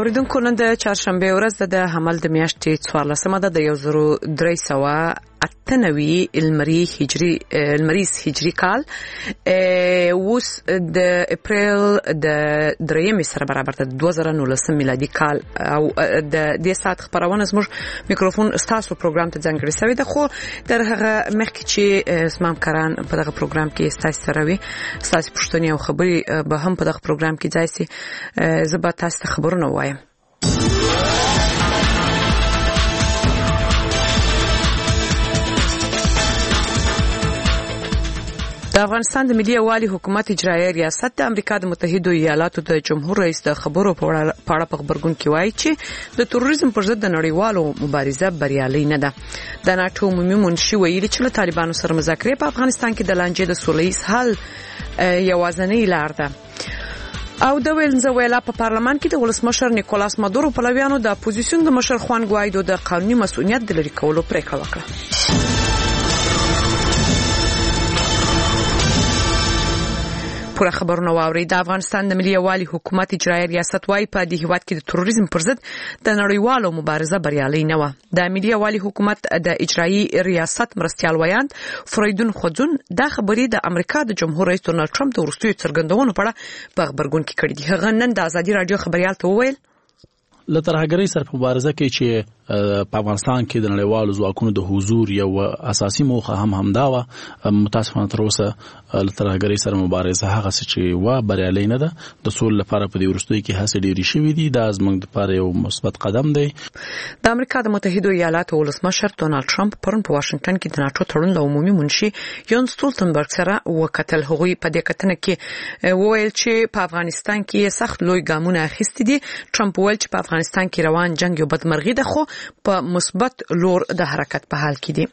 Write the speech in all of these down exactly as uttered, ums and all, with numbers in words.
اوریدونکو نن د چهارشنبه ورځ د حمل د میاشتې څوارلسمه ده د یو زر درې سوه اته نوي المري هجري المریز هجري کال اوس د اپریل د درېیمې سره برابر ده دوه زره نولسم میلادي کال او د دې ساعت خبرونه زموږ میکروفون ستاسو پروګرام ته ځانګړی شوی ده خو در هغه مخکې چې اسمام کران په دغه پروګرام کې ستاسو سره وي ستاسو پوښتنې او خبرې به هم په دغه پروګرام کې ځای شي زه به تاسو ته خبرونه وایم. د افغانستان د ملي یووالي حکومت اجرایي ریاست د امریکا د متحده ایالاتو د جمهور رئیس د خبرو په اړه په خبرګون کې وایي چې د تروریزم پر ضد د نړیوالو مبارزه بریالۍ نه ده. د ناتو عمومي منشي ویلي چې له طالبانو سره مذاکرې په افغانستان کې د لانجې د سوله ییز حل یوازینۍ لار ده. او د وینزویلا په پارلمان کې د ولسمشر نیکولاس مادورو پلویانو د اپوزیسیون د مشر خوان ګوایدو د قانوني مسؤلیت د لرې کولو پریکړه وکړه. پوره خبرونه واوري. د افغانستان د ملي یووالي حکومت اجرایي ریاست وايي په دې هیواد کې د تروریزم پر ضد د نړیوالو مبارزه بریالۍ نه و. د ملي یووالي حکومت د اجرایي ریاست مرستيال ویاند فریدون خوځون د خبرې د امریکا د جمهور رئیس ډونالد ټرمپ د وروستیو څرګندونو په اړه په خبرګون کې کړي دي. هغه نن د ازادي رادیو خبريال ته وویل له ترهګرۍ سره په مبارزه کې چې په افغانستان کې د نړیوالو ځواکونو د حضور یو اساسي موخه هم همدا و. متاسفانه تر اوسه له ترهګرۍ سره مبارزه هغه څه چې و بریالۍ نه ده. د سولې لپاره په دې وروستیو کې هڅې ډېرې شوې دي. دا زموږ لپاره یو مثبت قدم دی. د امریکا د متحده ایالاتو ولسمشر ډونالد ټرمپ پرون په واشنگټن کې د ناتو تړون له عمومي منشي یون سټولتنبرګ سره وکتل. هغوی په دې کتنه کې وویل چې په افغانستان کې سخت لوی ګامونه اخیستي دي. ټرمپ وویل چې په افغانستان کې روان جنگ یو بدمرغي ده خو په مثبت لور د حرکت په حال کې دي.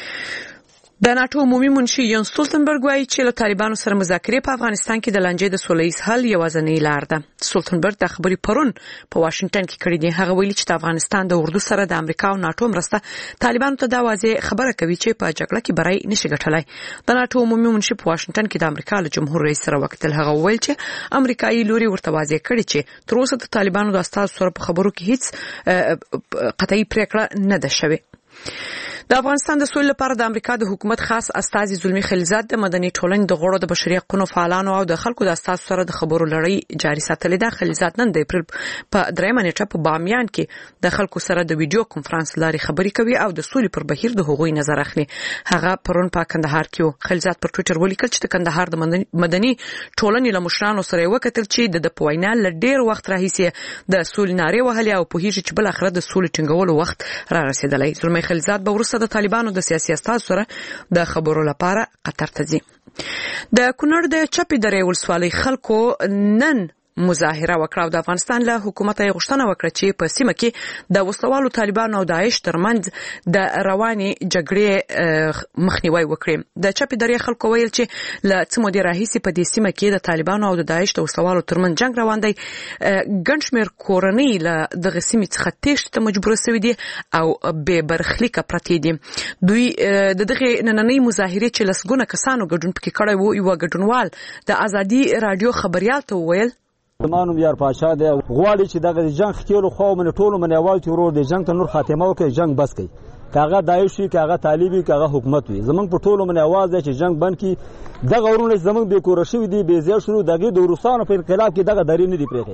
د ناتو عمومي منشي یون سټولتنبرګ وايي چې له طالبانو سره مذاکرې په افغانستان کې د لانجې د سوله ییز حل یوازینۍ لار ده. سټولتنبرګ د خبرې پرون په واشنگټن کې کړې دي. هغه ویلي چې د افغانستان د اردو سره د امریکا او ناتو مرسته طالبانو ته دا واضح خبره کوي چې په جګړه کې بری نشي ګټلای. د ناتو عمومي منشي په واشنگټن کې د امریکا له جمهور رئیس سره وکتل. هغه ویل چې امریکایي لوري ورته واضح کړي چې تر اوسه د طالبانو د استازو سره په خبرو کې هیڅ قطعي پریکړه نه ده شوې. د افغانستان د سولې لپاره د امریکا د حکومت خاص استازي زلمی خلیلزاد د مدني ټولنې د غړو د بشري حقوقو فعالانو او د خلکو د استازو سره د خبرو لړۍ جاري ساتلې ده. خلیلزاد نن د اپریل په درېیمه نیټه په بامیان کې د خلکو سره د ویډیو کانفرنس لارې خبرې کوي او د سولې پر بهیر د هغوی نظر اخلي. هغه پرون په کندهار کې و. خلیلزاد پر ټوئیټر ولیکل چې د کندهار د مدني ټولنې له مشرانو سره وکتل چې د پوینا ل ډیر وخت راهیسې د سولې نارې وهلې او په هیڅ چې بل اخر د سولې ټینګولو وخت را رسیدلی. زلمی خلیلزاد به ورسره د طالبانو د سیاسي استازو سره د خبرو لپاره قطر ته ځي. د کونړ د چپې درې ولسوالۍ خلکو نن مظاهره وکړه او د افغانستان له حکومت یې غوښتنه وکړه چې په سیمه کې د وسلوالو طالبانو او داعش ترمنځ د رواني جګړې مخنیوي وکړي. د چپې درې خلکو ویل چې له څه مودې راهیسې په دې سیمه کې د طالبانو او د داعش د وسلوالو ترمنځ جنگ روان دی. ګڼ شمېر کورنۍ له دغه سیمې څخه تېښتې ته مجبوره شوي دي او بې برخلیکه پرتې دي. دوی د دغه نننۍ مظاهرې چې لسګونه کسانو ګډون پکې کړی و یو ګډونوال د ازادي رادیو خبريال ته وویل زمانو یار پاشا دی غواړي چې دغه جنگ ختیلو خو من ټولو منیوال چې ورور دی جنگ ته نور خاتمه وکړي جنگ بس کړي. کاغه دایشي کاغه طالبي کاغه حکومت وي زمونږ په ټولو من आवाज دی چې جنگ بند کی. دغه ورونه زمونږ به کور شوی دی به زیات شروع دغه د روسانو په انقلاب کې دغه درې نه دی پرېږي.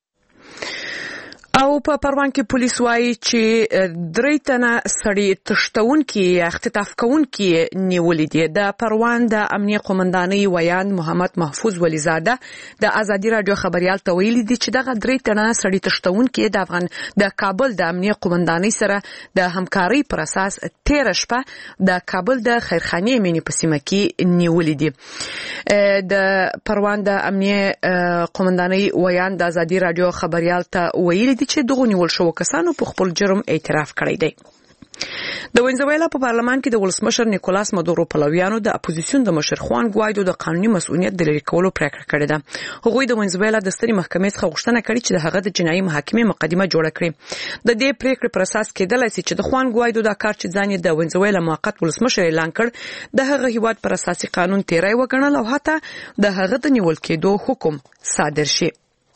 او په پروان کې پولیس وايي چې درې تنه سړي تشتونکي اختطاف کوونکي نیولې دي. د پروان د امنیه قومندانۍ ویاند محمد محفوظ ولیزاده د ازادي رادیو خبريال ته ویلي دي چې دغه درې تنه سړي تشتونکي د افغان د کابل د امنیه قومندانۍ سره د همکارۍ پر اساس تیر شپه د کابل د خیرخانې مینې په سیمه کې نیولې دي. د پروان د امنیه قومندانۍ ویاند د ازادي رادیو خبريال ته ویلي دي چې دغه نیول شو کسانو په خپل جرم اعتراف کړی دی. د وینزویلا په پارلمان کې د ولسمشر نیکولاس مادورو پلویانو د اپوزیسیون د مشر خوان ګوایدو د قانوني مسؤلیت د لرې کولو پریکړه کړې ده. هغوی د وینزویلا د سترې محکمې څخه غوښتنه کړې چې د هغه د جنایي محاکمې مقدمه جوړه کړي. د دې پریکړې پر اساس کېدلای شي چې د خوان ګوایدو د کار چې ځان یې د وینزویلا موقت ولسمشر اعلان کړ د هغه هیواد پر اساسي قانون تیری وګڼل او حتی د هغه د نیول کېدو حکم صادر شي.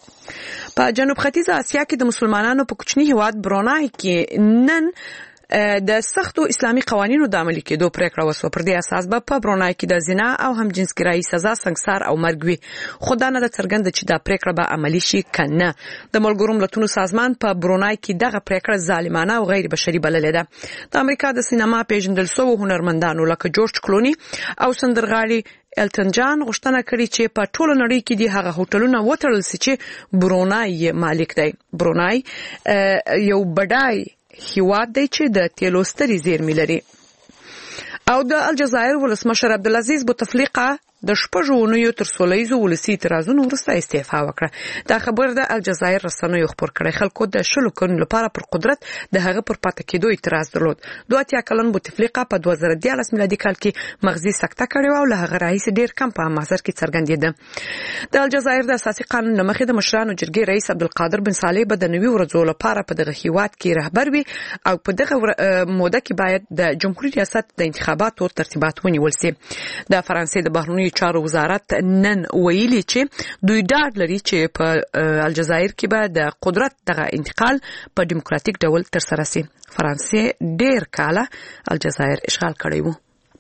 په جنوب ختیځ اسیا کې د مسلمانانو په کوچني هیواد برونای کې نن د سختو اسلامي قوانینو د عملي کېدو پریکړه وسوه. پر دې اساس به په برونای کې د زنا او همجنسګرایي سزا سنگسار او مرګ وي. خدای نه د څرګند چې دا پریکړه به عملي شي کنه. د ملګرو ملتونو سازمان په برونای کې دغه پریکړه ظالمانه او غیر بشري بللې ده. د امریکا د سینما پیژندل شوی هنرمندانو لکه جورج کلونی او سندرغاړي الټن جان غوښتنه کړې چې په ټوله نړۍ کې د هغه هوټلونو وټړل سي چې برونای مالک دی. برونای یو بډای هیواد دی چې د تیلو ستري زیرمې لري. او د الجزایر ولسمشر عبدالعزیز بوتفلیقه د شپږو اونیو تر سولهییزو ولسي اعتراضونو وروسته استعفا وکړه. دا خبر د الجزایر رسنیو خبر کړی. خلکو د شلو کلونو لپاره پر قدرت د هغه پر پاتې کېدو اعتراض درلود. دوه اتیا کلن بوتفلیقه په دوه زره دیارلس میلادي کال کې مغزي سکته کړې او له هغه راهیسې ډیر کم په محضر کې څرګندېده. د الجزایر د اساسي قانون لمخې د مشرانو جرګې رئیس عبدالقادر بن صالح به د نوي ورځو لپاره په دغه هیواد کې رهبر وي او په دغه موده کې باید د جمهوریت ریاست د انتخاباتو ترتیبات ونیول شي. د فرانسې د بهرنیو چارو وزارت نن ویلي چې دوی ډاډ لري چې په الجزایر کې به د قدرت دغه انتقال په دیموکراتیک ډول ترسره شي. فرانسې ډیر کاله الجزایر اشغال کړی و.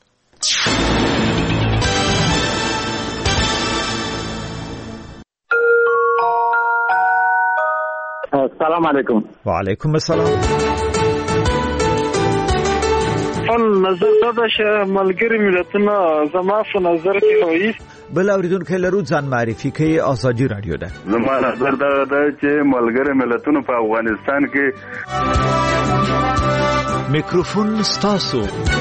السلام علیکم. وعلیکم السلام. خپل نظر دا چې ملګری ملتونه زما په نظر کې وایي بل اوریدونکو لرو ځان معرفي کوي. آزادي رادیو ده. زما نظر دا ده چې ملګری ملتونه په افغانستان کې میکروفون ستاسو.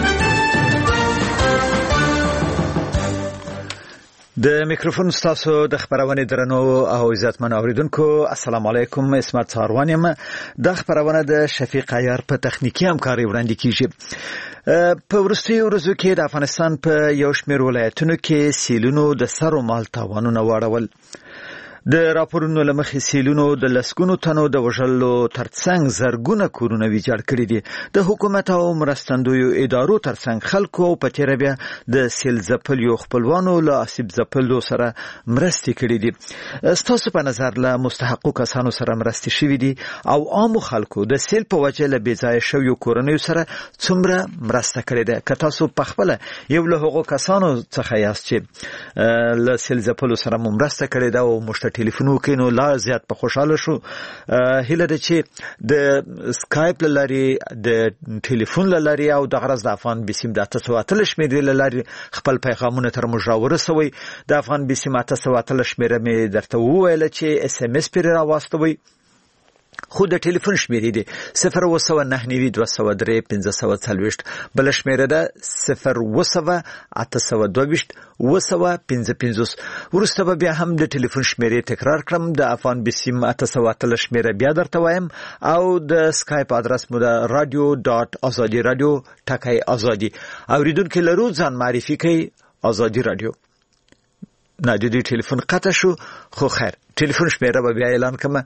د میکروفون ستاسو د خبرونه درنو او عزتمن اوریدونکو السلام علیکم. اسمت ساروان یم. د خبرونه د شفیق عیار په تخنیکی همکاري وړاندې کیږي. په ورستیو ورځو کې د افغانستان په یو شمېر ولایتونو کې سیلونو د سر او مال تاوانونه واړول. د راپورونو لمخې سیلونو د لسګونو تنو د وژلو ترڅنګ زرګونه کورونه ویجاړ کړي دي. د حکومت او مرستندویو ادارو ترڅنګ خلکو په تیر بیا د سیل ځپلیو خپلوانو له اسیب ځپلو سره مرستې کړي دي. ستاسو په نظر له مستحقو کسانو سره مرستې شوي دي او عامو خلکو د سیل په وجه له بې ځایه شویو کورنیو سره څومره مرسته کړې ده؟ که تاسو په خپله یو له هغو کسانو څخه یاست چې له سیل ځپلو سره مو مرسته کړې ده او موږ ټلیفون وکړو نو لا زیات په خوشاله شو. هیله ده چې د سکایپ لارې د ټلیفون لارې او د غرض د افغان بسیم د تاسو اتل شمیرې لارې خپل پیغامونه تر موږ راورسوي. د افغان بسیم تاسو اتل شمیره مې درته وویل چې اس ام اس پر راوستوي. خو د ټلیفون شمیرې دي صفر وسو نه نوي دوه سو درې پنځه سو څلويشت. بل شمیره ده صفر وسو اته سو دوه وسو پنځه پنځوس. ورسته به بیا هم د ټلیفون شمیرې تکرار کړم. د افغان بسیم اته سو اتل شمیره بیا درته وایم او د سکایپ ادرس مو د رادیو ډاټ ازادي رادیو ټکای ازادي. اوریدونکو لرو ځان معرفي کوي. آزادي رادیو. نادیدی ټلیفون قطع شو خو خیر ټلیفون شمیره به بیا اعلان کوم.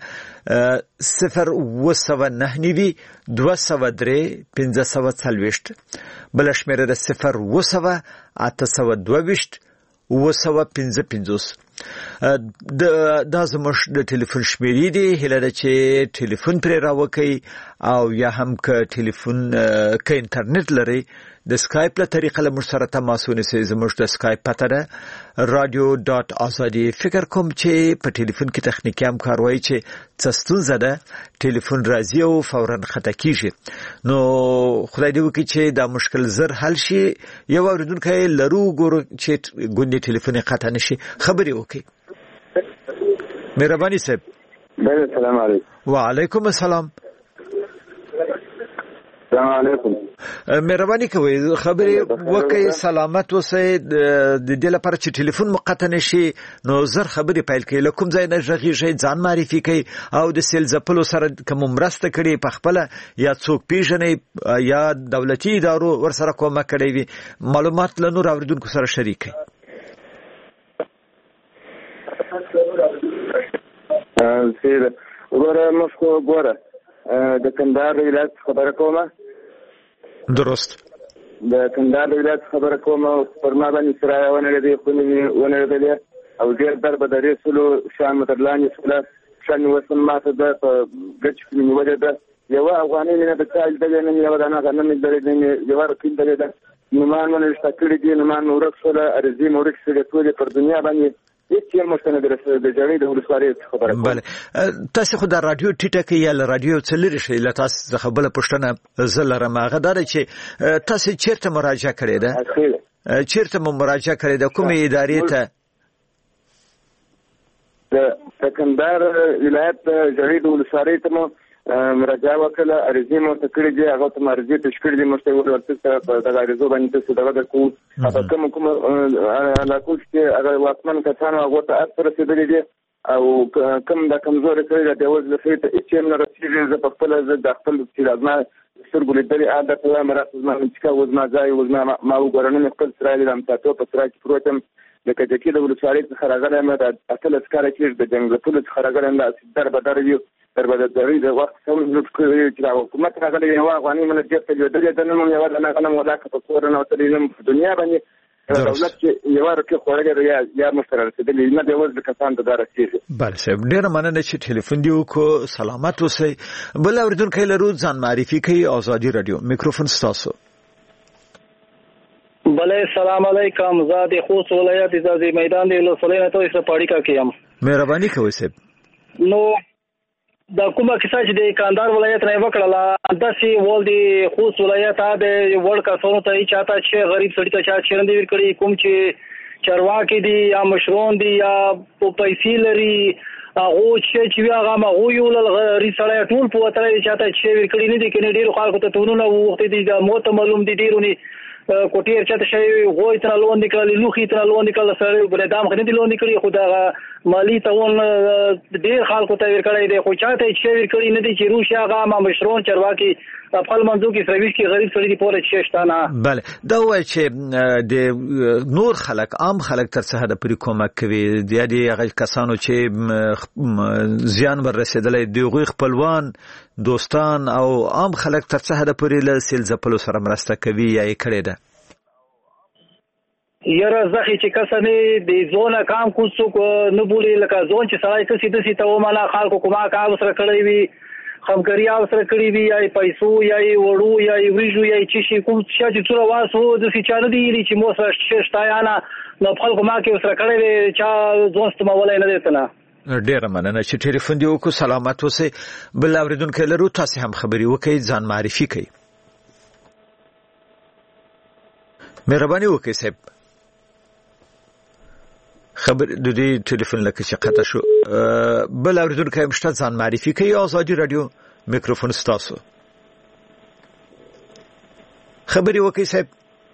صفر وسو نه نوي دوه سو درې پنځه سو څلويشت. بل شمیره ده صفر وسو اته سو دوه وسو پنځه پنځوس. دا زموږ د ټلیفون شمیرې دي. هیله ده چې ټلیفون پرې راوکئ او یا هم که ټلیفون که انټرنیټ لري د سکایپ له طریقه له موږ سره تماس ونیسئ. زموږ د سکایپ پته ده رادیو ډاټ ازادي. فکر کوم چې په ټلیفون کې تخنیکي همکار وایي چې څه ستونزه ده ټلیفون راځي او فورا خطا کیږي. نو خدای دې وکړي چې دا مشکل زر حل شي. یو اوریدونکی لرو ګورو چې ګوندې ټلیفون قطع نشي خبرې وکړي. مهرباني صاحب. السلام علیکم. وعلیکم السلام. السلام علیکم. مهرباني کوئ خبرې وکړئ. سلامت اوسئ. د دې لپاره چې ټلیفون مو قطع نشي نو زر خبرې پیل کړئ. له کوم ځای نه غږیږئ ځان معرفي کړئ او د سیل ځپلو سره کوم مرسته کړې په خپله یا څوک پیژنئ یا دولتي ادارو ورسره کومک کړی وي معلومات له نور اوریدونکو سره شریک کړئ. سیده وګوره مشکو وګوره د کندهار ولایت خبره کومه. درست. د کندهار ولایت خبره کومه. پر ما باندې سرايا ونه لري خو نه ونه لري او ډېر در به درې سلو شان مترلانې سوله شان وسم ماته ده په ګچ کې نیولې ده یو افغاني نه د چا د نه یو دانه غنم د دې یو رکین ده ده نمان من شکل دي نمان نورک سره ارزي مورک سره ټول پر دنیا باندې هیڅ یو مستند درسه د جړې د ولسوالۍ خبره بله تاسو خو د رادیو ټیټه کې یا رادیو څلری شي له تاسو څخه بل پښتنه زلره ماغه دره چې تاسو چیرته مراجعه کړې ده چیرته مراجعه کړې ده کومه ادارې ته د سکندر ولایت جړې د ولسوالۍ ته مراجعه وکړه ارزي مو تکړه دي هغه ته مرزي تشکیل دي مشته ورته په دغه ارزو باندې څه دغه کو په کوم کوم علاقو چې هغه واکمن کسانو هغه ته اثر رسیدلی دي او کوم د کمزوري کړي د وځل فیت چې موږ رسیدل ز په خپل ز د خپل چې لازمه سرګولې د عادت له مراسم باندې چې وزما ځای وزما ما وګورنه خپل سره د امتاتو په سره کې پروتم د کجکی د ولسوالۍ څخه راغلی مې د اصل اسکار کې د جنگ له ټول څخه راغلی د در بدر یو در بدر د وخت څو نوټ کوي چې د حکومت راغلی یو افغاني ملګری ته یو دغه د نوم یو د نغنم ولاکه په کورونه او تلیم په دنیا باندې دولت چې یو ورکه خوړګه یا یا مستقر څه د نه د وځ کسان د دارسي بل صاحب ډیر مننه چې ټلیفون دی کو سلامت اوسئ بل اوریدونکو لرو ځان معرفي کوي ازادي رادیو میکروفون تاسو بله السلام علیکم زاد خوست ولایت ازازي میدان دی ولسوالۍ ته اسره پاړی کا کیم مهرباني کوئ صاحب نو د کومه کیسه چې د کاندار ولایت نه وکړه داسې ول دی خوست ولایت د ورډ کسانو ته چاته چې غریب سړی ته چا چرندې ورکړي کوم چې چرواکي دي یا مشرون دي یا پیسې لري هغه چې چې هغه ما هو یو لري سړی ټول په وتره چاته چې ورکړي نه دي کني ډیر خلکو ته تونونه وخت دي د موت معلوم دي ډیرونی کوټیر چاته شي غوي تر لون دي کړي لوخي تر لون دي کړي سره بل دام خني دي لون دي کړي خدا مالی تاون ډیر خلکو ته ورکړي دي خو چاته چې ورکړي نه دي چې روشیا هغه ما مشرون چرواکي خپل منځو کې سرویس کې غریب سړي دی پوره ششتانه بله دا وایي چې د نور خلک عام خلک تر څه د پری کومک کوي د دې هغه کسانو چې زیان ورسېدلې دی غوي خپلوان دوستان او عام خلک تر څه د پری له سیل زپلو سره مرسته کوي یا یې کړی ده یره زخی چې کسانه د زونه کام کوڅو نه بولی لکه زون چې سړی کسي د سي ته وماله خلکو کومه کار سره کړی وي خمګریا سره کړی وي یا پیسو یا وړو یا ویجو یا چې کوم چې څوره واسو د سي چانه دی چې مو سره ششتایانه نو خلکو ما کې سره کړی وي چې دوست ما ولای نه دیتنه ډیر مننه چې ټلیفون دی وکړو سلامت اوسئ بل اوریدونکو لرو تاسو هم خبري وکړئ ځان معرفي کړئ مهرباني وکړئ صاحب خبر د دې ټلیفون لکه چې قطع شو بل اوریدونکو هم شته ځان معرفي کوي ازادي رادیو میکروفون تاسو خبري وکړئ صاحب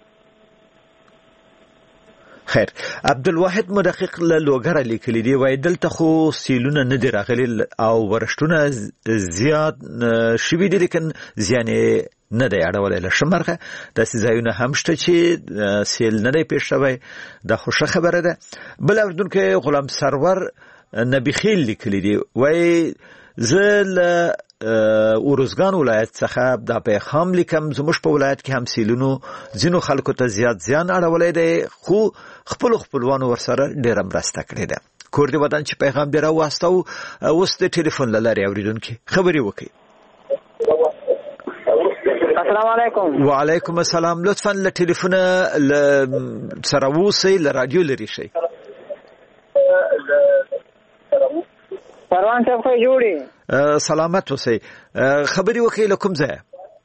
خیر عبدالواحد مدقق له لوګر لیکلی دی وای دلته خو سیلونه نه دی راغلي او ورشتونه زیات شوي دي لیکن زیان نه دی اړولې له شمرغه د سيزایونه هم شته چې سیل نه دی پیښ شوی د خوشخه خبره ده بل اوردونکو غلام سرور نبی خیل لیکلی دی وای زل اورزګان ولایت څخه د پیغام لیکم زموږ په ولایت کې هم سیلونو زینو خلکو ته زیات زیان اړولې دی خو خپل خپلوانو ورسره ډیر مرسته کړې ده کور دی وطن چې پیغام دی راوستو اوس د ټلیفون لاري اوریدونکو خبري وکړي السلام علیکم وعلیکم السلام لطفا له ټلیفون سره ووسئ له رادیو لري شي پروان صاحب خو جوړي سلامت اوسئ خبري وکړئ له کوم ځای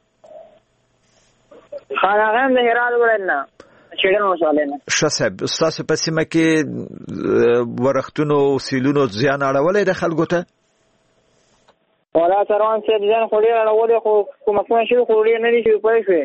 خاناغم د هرات ولنه چیرې مشالې نه شاسب استاد په سیمه کې ورختونو سیلونو زیان اړولې د خلکو ته ولا پروان صاحب ځان خو ډیر اړولې خو کومه شي خو ډیر نه دي چې پوه شي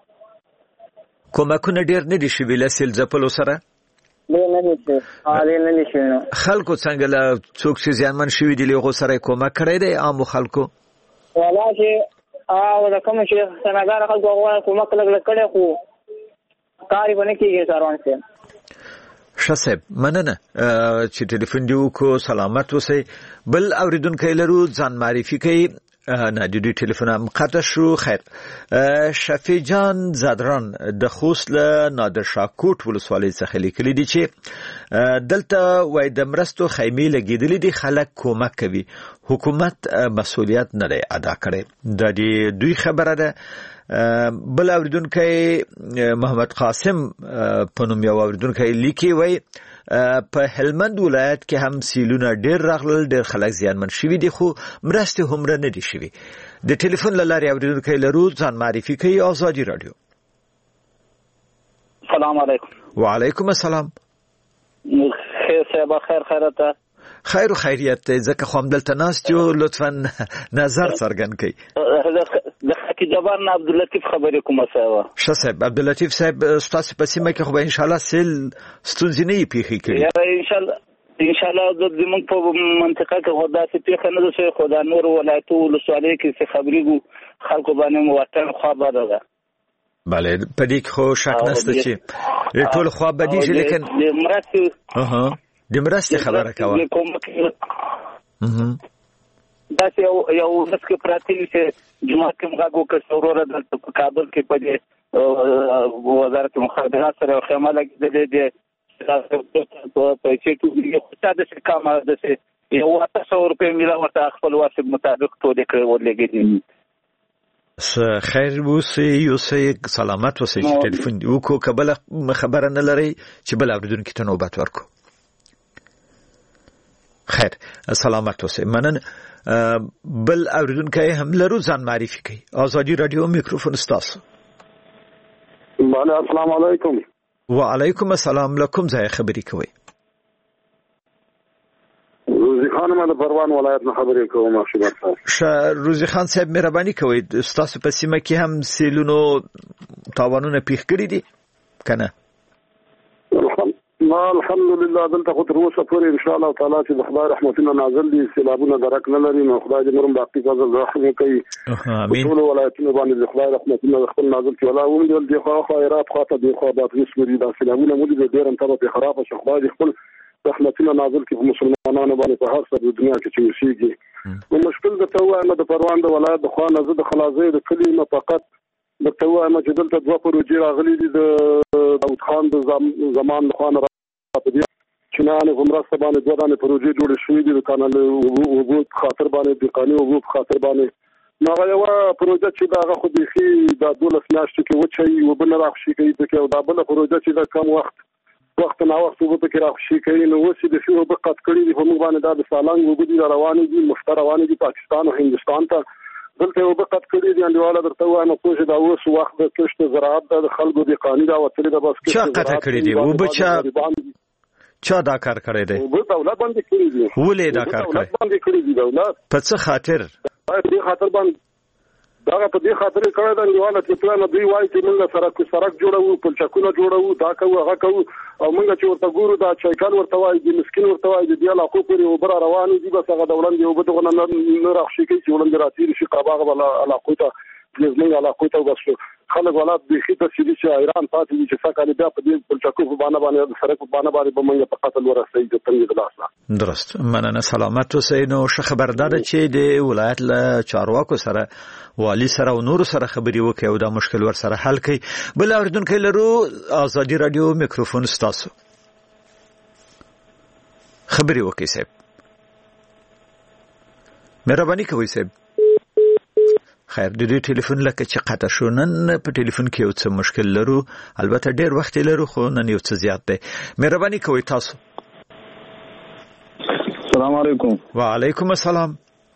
کومه ډیر نه دي چې ویل سیل ځپلو سره نه نه دي حالې نه دي شنو خلکو څنګه له څوک چې ځانمن شوی دي له سره کومه کړی دی عام خلکو ولا چې او د کوم شي سمګار خلکو هغه کومه کړل کړي خو کاری باندې کیږي پروان صاحب شاسب مننه چې ټلیفون دی کو سلامت اوسئ بل اوریدونکو لرو ځان معرفي کوي نه د دې ټلیفون هم قطع شو. خیر شفیع جان زادران د خوست له نادر شاه کوټ ولسوالۍ څخه لیکلي دي چې دلته وای د مرستو خیمې لګیدلې دي، خلک کومک کوي، حکومت مسؤلیت نه دی ادا کړی. د دې دوی خبره ده. بل اوریدونکو محمد قاسم په نوم یو اوریدونکو لیکي وای په هلمند ولایت کې هم سیلونه ډیر راغلل، ډیر خلک زیانمن شوي دي خو مرستې هم نه دي شوي. د ټلیفون له لارې اوریدونکو لرو، ځان معرفي کوي. آزادي رادیو. السلام علیکم. وعلیکم السلام. خیر صاحب، خیر خیرته. خیر و خیریت ځکه خو هم دلته ناست یو، لطفا نظر څرګند کړئ. د حقی جبار نه عبداللطیف خبرې کومه صاحب. ښه صاحب عبداللطیف صاحب، ستاسو په سیمه کې خو به ان شاء الله سیل ستونزې نه یې پیښې کړي. یا ان شاء الله ان شاء الله د زموږ په منطقه کې خو داسې پیښه نه ده چې خو د نور ولایتو ولسوالۍ کې څه خبرېږو خلکو باندې موټر خوا بده ده. بله په دې کې خو شک نشته چې ټول خوا بدیږي، لیکن د مرستې اها د مرستې خبره کوه. داسې یو یو مسکه پراتی چې جمعه کې موږ وکړو وروره دلته په کابل کې په دې وزارت مخابرات سره خیمه لګېدلې ده په پیسې ټولې خو تا داسې کامه داسې یو اته سوه روپۍ میله ورته خپل واسب مطابق ټولې کړې ورلګېدې. خیر اوسئ، اوسئ سلامت اوسئ. چې ټلیفون وکړو که بله خبره نه لرئ چې بل اورېدونکي ته نوبت ورکړو. خیر سلامت اوسئ. مننه. بل اوریدونکي هم لرو، ځان معرفي کوي. آزادي رادیو میکروفون ستاسو. بله السلام علیکم. وعلیکم السلام. لکم ځای خبرې کوي. روزي خان ما د پروان ولایت نه خبرې کوم. ماشومان ش روزي خان صاحب مهرباني کوي، ستاسو په سیمه کې هم سیلونو تاوانونه پیښ کړي دي کنه؟ ما الحمدلله دلته خو تر اوسه پورې ان شاء الله تعالی چې د خدای رحمتونه نازل دي، سیلابونه درک نه لري، نو خدای دې مرم باقي فضل رحم کوي. امين. ټول ولایتونه باندې د خدای رحمتونه خپل نازل کړي. ولا هم دې خو خیرات خاطر دې خو بات رسمي دي، سیلابونه مو دې ډېر انتبه په خراب شي. خدای دې خپل رحمتونه نازل کړي په مسلمانانو باندې په هر څه د دنیا کې چې وسیږي. نو مشکل د توه د پروان د ولایت د خوانه زه د خلاصې د کلمه فقط د توه ما چې دلته دوه پروژې راغلي دي د داود خان د زمان د خوانه په دې چې نه نه همراسته باندې دوه دانه پروژې جوړې شوې دي د کانال وګو خاطر باندې د قانون وګو خاطر باندې. نو یو پروژه چې دا خو د خي د دولس میاشتې کې وچي وبنه راخشي کوي چې دا بل پروژه چې دا کم وخت وخت نه وخت وبته کې راخشي کوي. نو وسی د شو په قط کړی په موږ باندې دا د سالنګ وګو دي روانې دي مشترک روانې دي پاکستان او هندستان ته دلته یو په قط کړی دي. انډیواله درته وایم پوه دا اوس وخت د کشت زراعت د خلکو د قانون دا وتلې د بس چا قطع کړی دي و بچا چا دا کار کړی دی؟ و دولت باندې کړی دي. ولې دا کار کړی؟ باندې کړی دي دولت په څه خاطر؟ په دې خاطر باندې دا په دې خاطر کړی دا انډیواله چې پلان دوی وایي چې موږ سره سړک جوړو، پلچکونه جوړو، دا کوو هغه کوو، او موږ چې ورته ګورو دا چایکان ورته وایي د مسکین ورته وایي د دې علاقو پورې وبره روان دي، بس هغه دولت یو بده غو نه راخشي کوي چې ولندې راتیر شي قباغه ولا علاقو ته پلیزمن علاقو ته وګورئ. خلک ولات د خې د سړي چې ایران پاتې دي چې څنګه بیا په دې پلچکو په باندې باندې د سړک په باندې باندې به موږ په قتل ورسېږي د تنګ دلاسه. درست. مننه. سلامت اوسئ. نو ښه خبردار چې د ولایت له چارواکو سره والی سره او نور سره خبري وکړي او دا مشکل ور سره حل کړي. بل اوریدونکو لرو، آزادي رادیو میکروفون ستاسو. خبري وکړئ صاحب. مهرباني کوئ صاحب. خیر د دې ټلیفون لکه چې قطع شو. نن په ټلیفون کې یو څه مشکل لرو، البته ډېر وخت لرو خو نن یو څه زیات دی. مهرباني کوئ تاسو. السلام علیکم. وعلیکم السلام.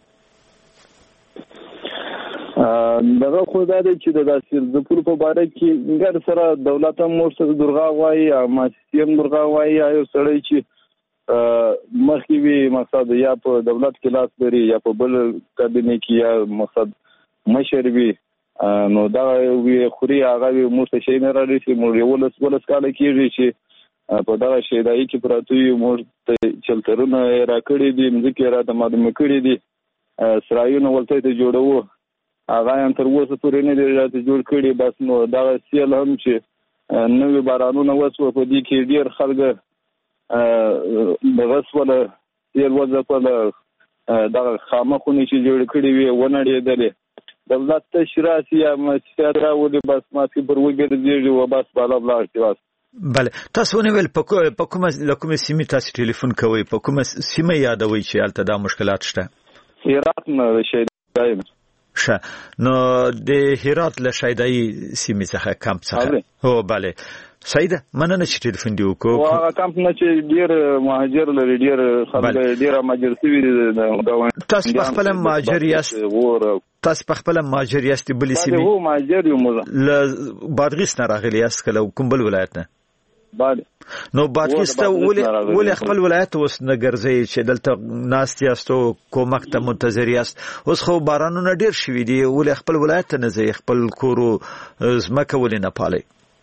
دغه خو دا دی چې د داسې د پور په باره کې ګر سره دولت هم ورسره درغا وایي یا ماسیم درغا وایي یا یو سړی چې مخکې وي مقصد یا په دولت کې لاس لري یا په بل کابینه کې یا مقصد مشر وي، نو دا وی خوري هغه موږ ته شي نه راځي چې موږ یو ولس ولس کال کېږي چې په دا شیدای کې پراتوي موږ ته چلترونه راکړي دي، مځکه را د مادمه کړي دي، سرایونه ولته ته جوړو هغه هم تر اوسه پورې نه دی راته جوړ کړي. بس نو دا سیل هم چې نوې بارانونه وسو په دې کې ډیر خلک د غس ولا سیل وځه په دغه خامخونه چې جوړ کړی وي ونړېدلې دولت ته شراسي یا مسیحات راولي بس ماسي پر وګرځي او بس بالا بلا شواس. بله تاسو نه ویل په کومه لکومه سیمه تاسو ټلیفون کوي په کومه سیمه یادوي چې الته دا مشکلات شته؟ هرات نه شیدای شه نو د هرات له شیدای سیمه څخه کمپ څخه هو بله سیده مننه چې ټلیفون دی وکړو. وا کمپ نه چې ډیر مهاجر لري ډیر خلک ډیر مهاجر سوي دي. تاسو په خپل مهاجر یاست؟ تاسو په خپل مهاجر یاست بلې سیمه؟ هو مهاجر یم له بادغیس نه راغلی یاست کله کوم بل ولایت نه؟ بعد نو بادغیس ته ولې ولې خپل ولایت اوس نه ګرځي چې دلته ناست یاستو کومک ته منتظر یاست؟ اوس خو بارانونه ډیر شوي دي ولې خپل ولایت ته نه ځي خپل کورو زمکه ولې نه پالي؟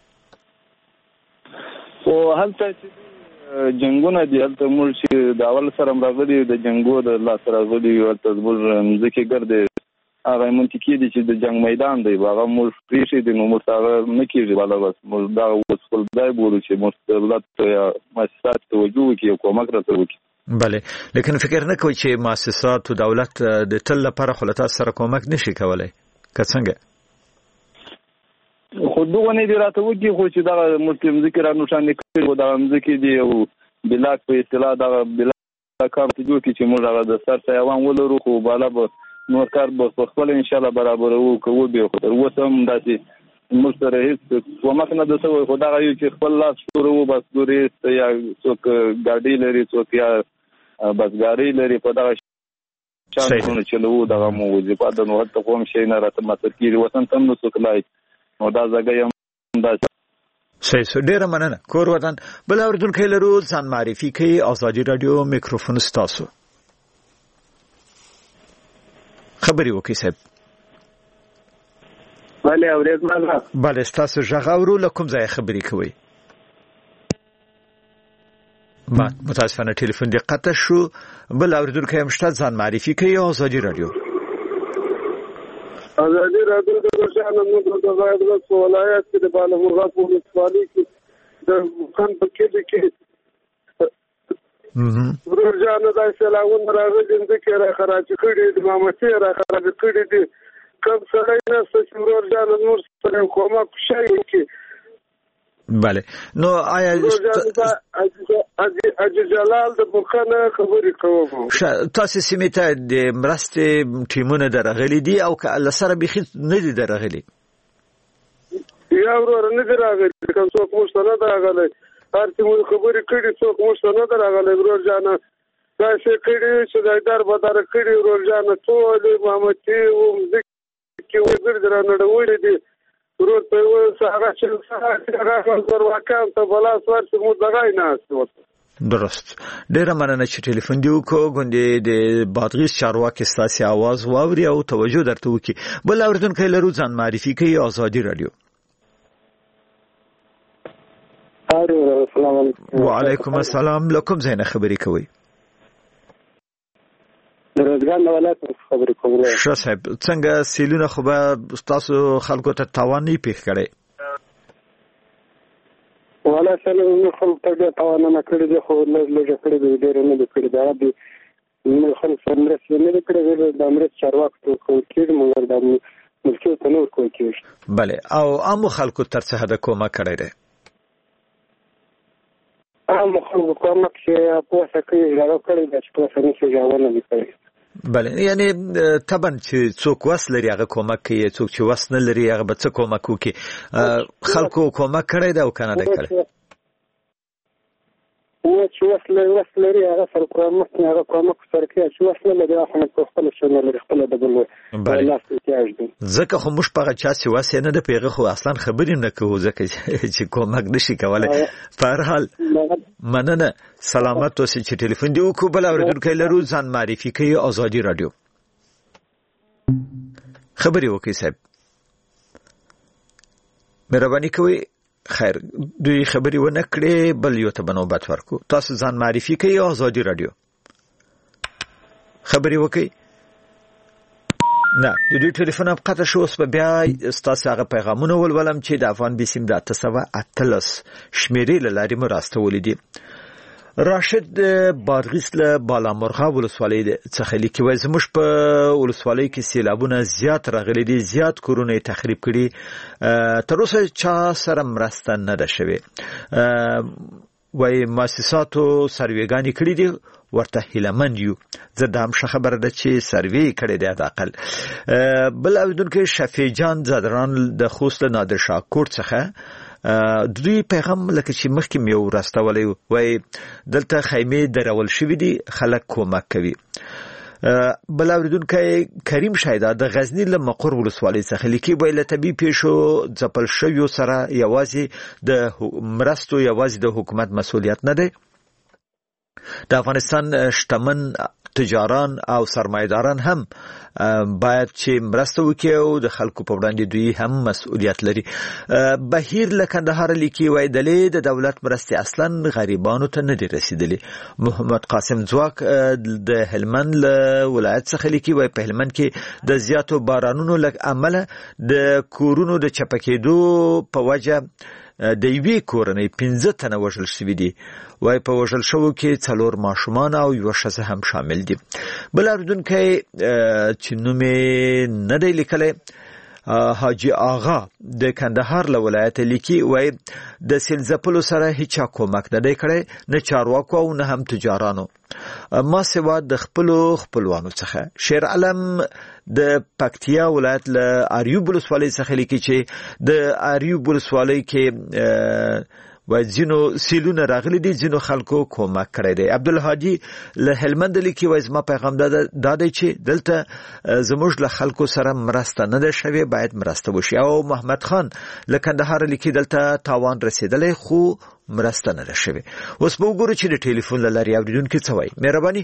او هلته چې جنگونه دي هلته موږ چې د اول سره راغلي د جنگو د لاس راغلي هلته موږ ځکه ګرځي هغه منطقي دي چې د جنگ میدان دی هغه موږ پریشي دي نو موږ هغه نه کیږي بالا بس موږ دا اوس خپل ځای بولو چې موږ دولت یا مؤسسات توجه وکړي او کومک راته وکړي. بله لیکن فکر نه کوي چې مؤسسات او دولت د تل لپاره خلک سره کومک نشي کولای که څنګه؟ خو دوه نه دی راته وکړي خو چې دا مسلم ذکر انوشان کړي او دا ځکه دی او بلاک په اصطلاح دا بلاک کار ته جوړ کړي چې موږ هغه د سر سیوان ولرو خو بالا به نور کار به خپل ان شاء الله برابر وو کوو به خو اوس هم داسې موږ سره هیڅ کومک نه د څه خو دا یو چې خپل لاس شروع وو بس ګوري یا څوک ګاډي لري څوک یا بس ګاډي لري په دا چانسونه چلو دا مو وظیفه د نو ته کوم شي نه راته ماته کیږي وطن تم نو څوک لای نو دا ځای هم دا صحیح سو ډیره مننه کور وطن بل اوردونکو لرو ځان معرفي کوي آزادي رادیو میکروفون ستاسو خبري وکي صاحب. بله اورید مالا بله ستاسو ژغاورو لکم ځای خبري کوي. ما متاسفانه ټلیفون دی قطع شو. بل اوریدونکو هم شته ځان معرفي کوي آزادي رادیو. آزادي رادیو د روزانه موږ د غایب ولایت کې د بالغ په مستوالي کې د خان پکې کې ورجانه د سلاون راغلي چې را خراج کړي د مامتي را خراج کړي دي کوم څه نه چې ورجانه نور سره کومه شي کې بله نو آیا اجي جلال د بوخانه خبرې کوم تاسو سیمه ته د مرستې ټیمونه درغلي دي او که الله سره بخي نه دي درغلي یا ورور نه درغلي کوم څوک مستند راغلي هرڅه مو خبرې کړې څوک مو نه راغلی ورور جانه دا څه کړي چې دا در بدر کړي ورور جانه ټول محمدي او ځکه وګر درنه ډوړې دي ورور په وسه چې هغه ور واکام ته بلاس ورته مو دغای نه است. درست ډیره مننه چې ټلیفون دی وکړو غونډې د بادغیس چارواکي ستاسو आवाज واوري او توجه درته وکړي. بل اوردونکو لرو ځان معرفي کوي آزادي رادیو. السلام علیکم. وعلیکم السلام لکم زینه خبري کوي. درځګان ولایت خبري کوم. ښه صاحب څنګه سیلونه خو به تاسو خلکو ته تاوان نه پیښ کړي؟ ولا سلام خو ته تاوان نه کړی خو لږ کړی دی ډیر نه کړی دا دی نو خو څنګه نه کړی د امر چارواکو کو کېږي موږ د ملکیت ته نور کوی کېږي. بله او عام خلکو ترڅه د کومه کړی دی؟ عام خلکو کومه چې پوهه کوي دا کړی دا چې پوهه نه شي جوړول نه کوي. بله یعنی طبعا چې څوک وس لري هغه کومک کوي څوک چې وس نه لري هغه به څه کومک کوي. خلکو کومک کړی دا او کنه دا کړی او چې وس لري وس لري هغه سره کومک نه هغه کومک سره کوي چې وس نه لري هغه په خپل شنو لري خپل د بل لاس احتیاج دي. ځکه خو موږ په چا چې وس نه د پیغه خو اصلا خبرې نه کوو ځکه چې کومک نشي کولای. په هر حال مننه سلامت اوسئ چې ټلیفون دی وکړو. بل اوریدونکو لرو ځان معرفي کوي آزادي رادیو. خبري وکړئ صاحب مهرباني کوئ. خیر دوی خبري ونه کړې بل یو ته بنوبت ورکو. تاسو ځان معرفي کوي آزادي رادیو. خبري وکړئ. نه د دې ټلیفون په قطع شو. اوس بیا ستاسو هغه پیغامونه ولولم چې د افغان بي سیم د تسعه اتلس شمیرې لاري مو راستولې دي. راشد بادغیس له بالامرغه ولسوالۍ څخه لیکي وای زموږ په ولسوالۍ کې سیلابونه زیات راغلي دي زیات کورونه تخریب کړي تر اوسه چا سره مرسته نه ده شوې وای مؤسساتو سرویګانی کړي دي ورته هیلمن یو زه د هم خبره ده چې سروي کړي دی د اقل بل اوریدونکو شفیع جان زادران د خوست نادر شاه کوټ څخه دوی پیغام لکه چې مخکې مې ورستولې وای دلته خیمه درول شوې دي خلک کومک کوي بل اوریدونکو کریم شایدا د غزنی له مقر ولسوالۍ څخه لیکي وای له طبي پیښو ځپل شویو سره یوازې د مرستو یوازې د حکومت مسؤلیت نه دی د افغانستان شتمن تجاران او سرمایداران هم باید چې مرسته وکړي او د خلکو په وړاندې دوی هم مسؤلیت لري بهیر له کندهار لیکي وای دلې د دولت مرستې اصلا غریبانو ته نه دي رسیدلي محمد قاسم ځواک د هلمند ولایت څخه لیکي وای په هلمند کې د زیاتو بارانونو له امله د کورونو د چپکېدو په وجه د یوې کورنۍ پنځه تنه وژل شوي دي وای په وژل شوو کې څلور ماشومان او یوه ښځه هم شامل دي بل اوریدونکی چې نوم یې نه دی لیکلی حاجی آغا د کندهار له ولایت لیکي وای د سیل ځپلو سره هیچا کومک نه دی کړی نه چارواکو او نه هم تجارانو ما سوا د خپلو خپلوانو څخه شیر علم د پکتیا ولایت له اریوب ولسوالۍ څخه لیکي چې د اریوب ولسوالۍ کې و ځینو سیلونه راغلي دي ځینو خلکو کومک کړی دی عبدالهادي له هلمند لیکي وای زما پیغام دا دی چې دلته زموږ له خلکو سره مرسته نه ده شوې باید مرسته وشي او محمد خان له کندهار لیکي دلته تاوان رسیدلی خو مرسته نه ده شوې اوس به وګورو چې د ټلیفون له لارې اوریدونکي څه وایي مهرباني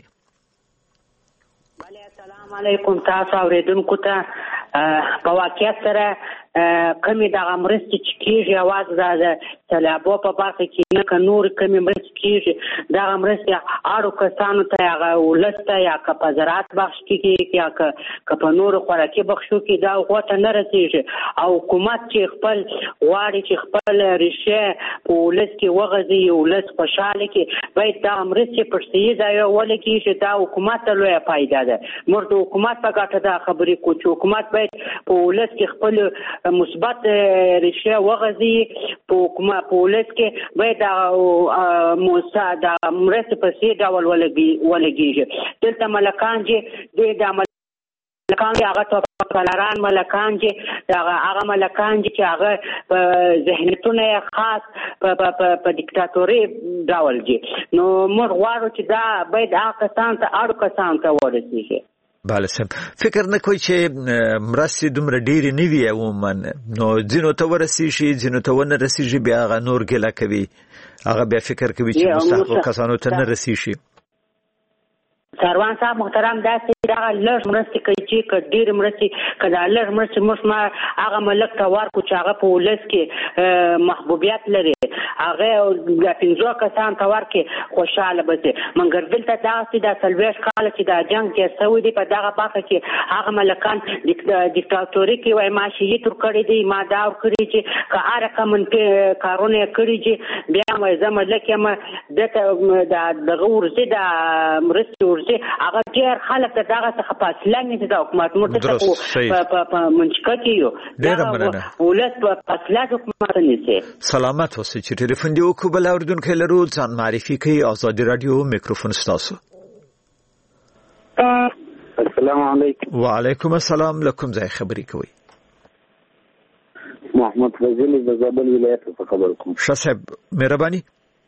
السلام علیکم تاسو اوریدونکو ته په واقعیت سره کمی دغه مرستې چې کېږي یوازې د سیلابو په برخه کې نه که نور کمی مرستې کېږي دغه مرستې اړو کسانو ته هغه ولس ته یا که په زراعت بخش کې یا که په نورو خوراکي بخشو کې دا هغو ته نه رسېږي او حکومت چې خپل غواړي چې خپل ریښې په ولس کې وغځي ولس خوشحاله کړي باید دغه مرستې پر صحیح ځای ولګي چې دا حکومت ته لویه فایده ده موږ د حکومت په ګټه دا خبرې کوو چې حکومت باید په ولس کې خپل مثبت ریښې وغځي په حکومت په ولس کې باید د مرستې په صحیح ډول ولګېږي دلته ملکان چې د ملکان چې هغه توپکلران ملکان چې هغه ملکان چې هغه په ذهنیتونه یې خاص په دیکتاتوري ډول دي نو موږ غواړو چې دا باید هغه کسانو ته اړو کسانو ته ورسېږي بله سم فکر نه کوي چې مرستې دومره ډېرې نه وي عموما نو ځینو ته ورسېږي ځینو ته ونه رسېږي بیا هغه نور ګیله کوي هغه بیا فکر کوي چې مستحقو کسانو ته نه رسېږي سروان صاحب محترم داسې دغه لږ مرستې کوي چې که ډېرې مرستې که دا لږ مرستې موږ هغه ملک ته ورکړو چې هغه په ولس کې محبوبیت لري هغه د پنځو کسانو ته ورکړي خوشحاله به شي مګر دلته داسې دا څلوېښت کاله چې دا جنګ تېر شوی دی په دغه برخه کې هغه ملکان دیکتاتوري کې وایي ما شهید ورکړی دی ما دا ورکړي چې که هر رقم کارونه یې کړي چې بیا وایي زه ملک یم دته دغه ورځي د مرستې ورځي هغه ډېر خلک د دغه څخه فاصله نیسي د حکومت موږ دلته په منچکه کې یو دغه ولس په فاصله د حکومت نیسي سلامت اوسئ چې ټلیفون دی وکړو بل اوریدونکی لرو ځان معرفي کوي ازادي راډیو میکروفون ستاسو السلام علیکم وعلیکم السلام لکم ځای خبرې کوي محمد فضل د زابل ولایت څخه خبر کوم ښه صاحب مهرباني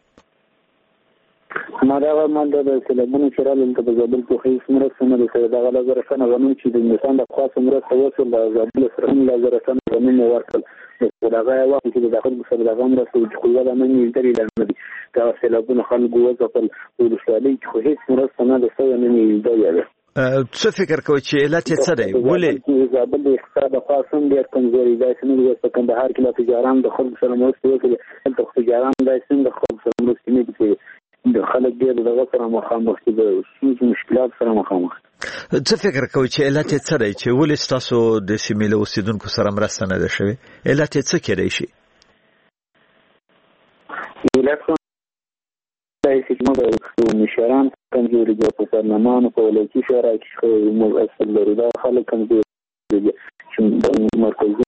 همدا مال د سیلابونو سره د زابل په هیڅ مرسته نه ده دغه لزر سره غنوم چې د انسان د خاصه مرسته وصل د زابل سره نه لزر سره غنوم ورکړل دغه وخت چې د داخل سره دغه مرسته چې کوله د منی لري لري دا سیلابونو خلکو وځپل او د سوالي خو هیڅ مرسته نه ده سوی نه دی یاده څه فکر کوي چې علت یې څه دی ولې زابل د اقتصاد خاصم ډېر کمزوري دی چې موږ په کندهار کې د تجاران د خلکو سره مرسته وکړي د تجاران د سند خلکو سره مرسته نه کوي د خلک ډېر دغه سره مخامخ دي د مشکلات سره مخامخ څه فکر کوي چې علت یې څه دی چې ولې ستاسو د سیمې له اوسېدونکو سره مرسته نه ده شوې علت یې څه کېدی شي علت ځای چې موږ مشران کمزوري دي په پارلمان په ولایتي شورا کې موږ اصل لرو دا خلک کمزوري دي چې مرکزي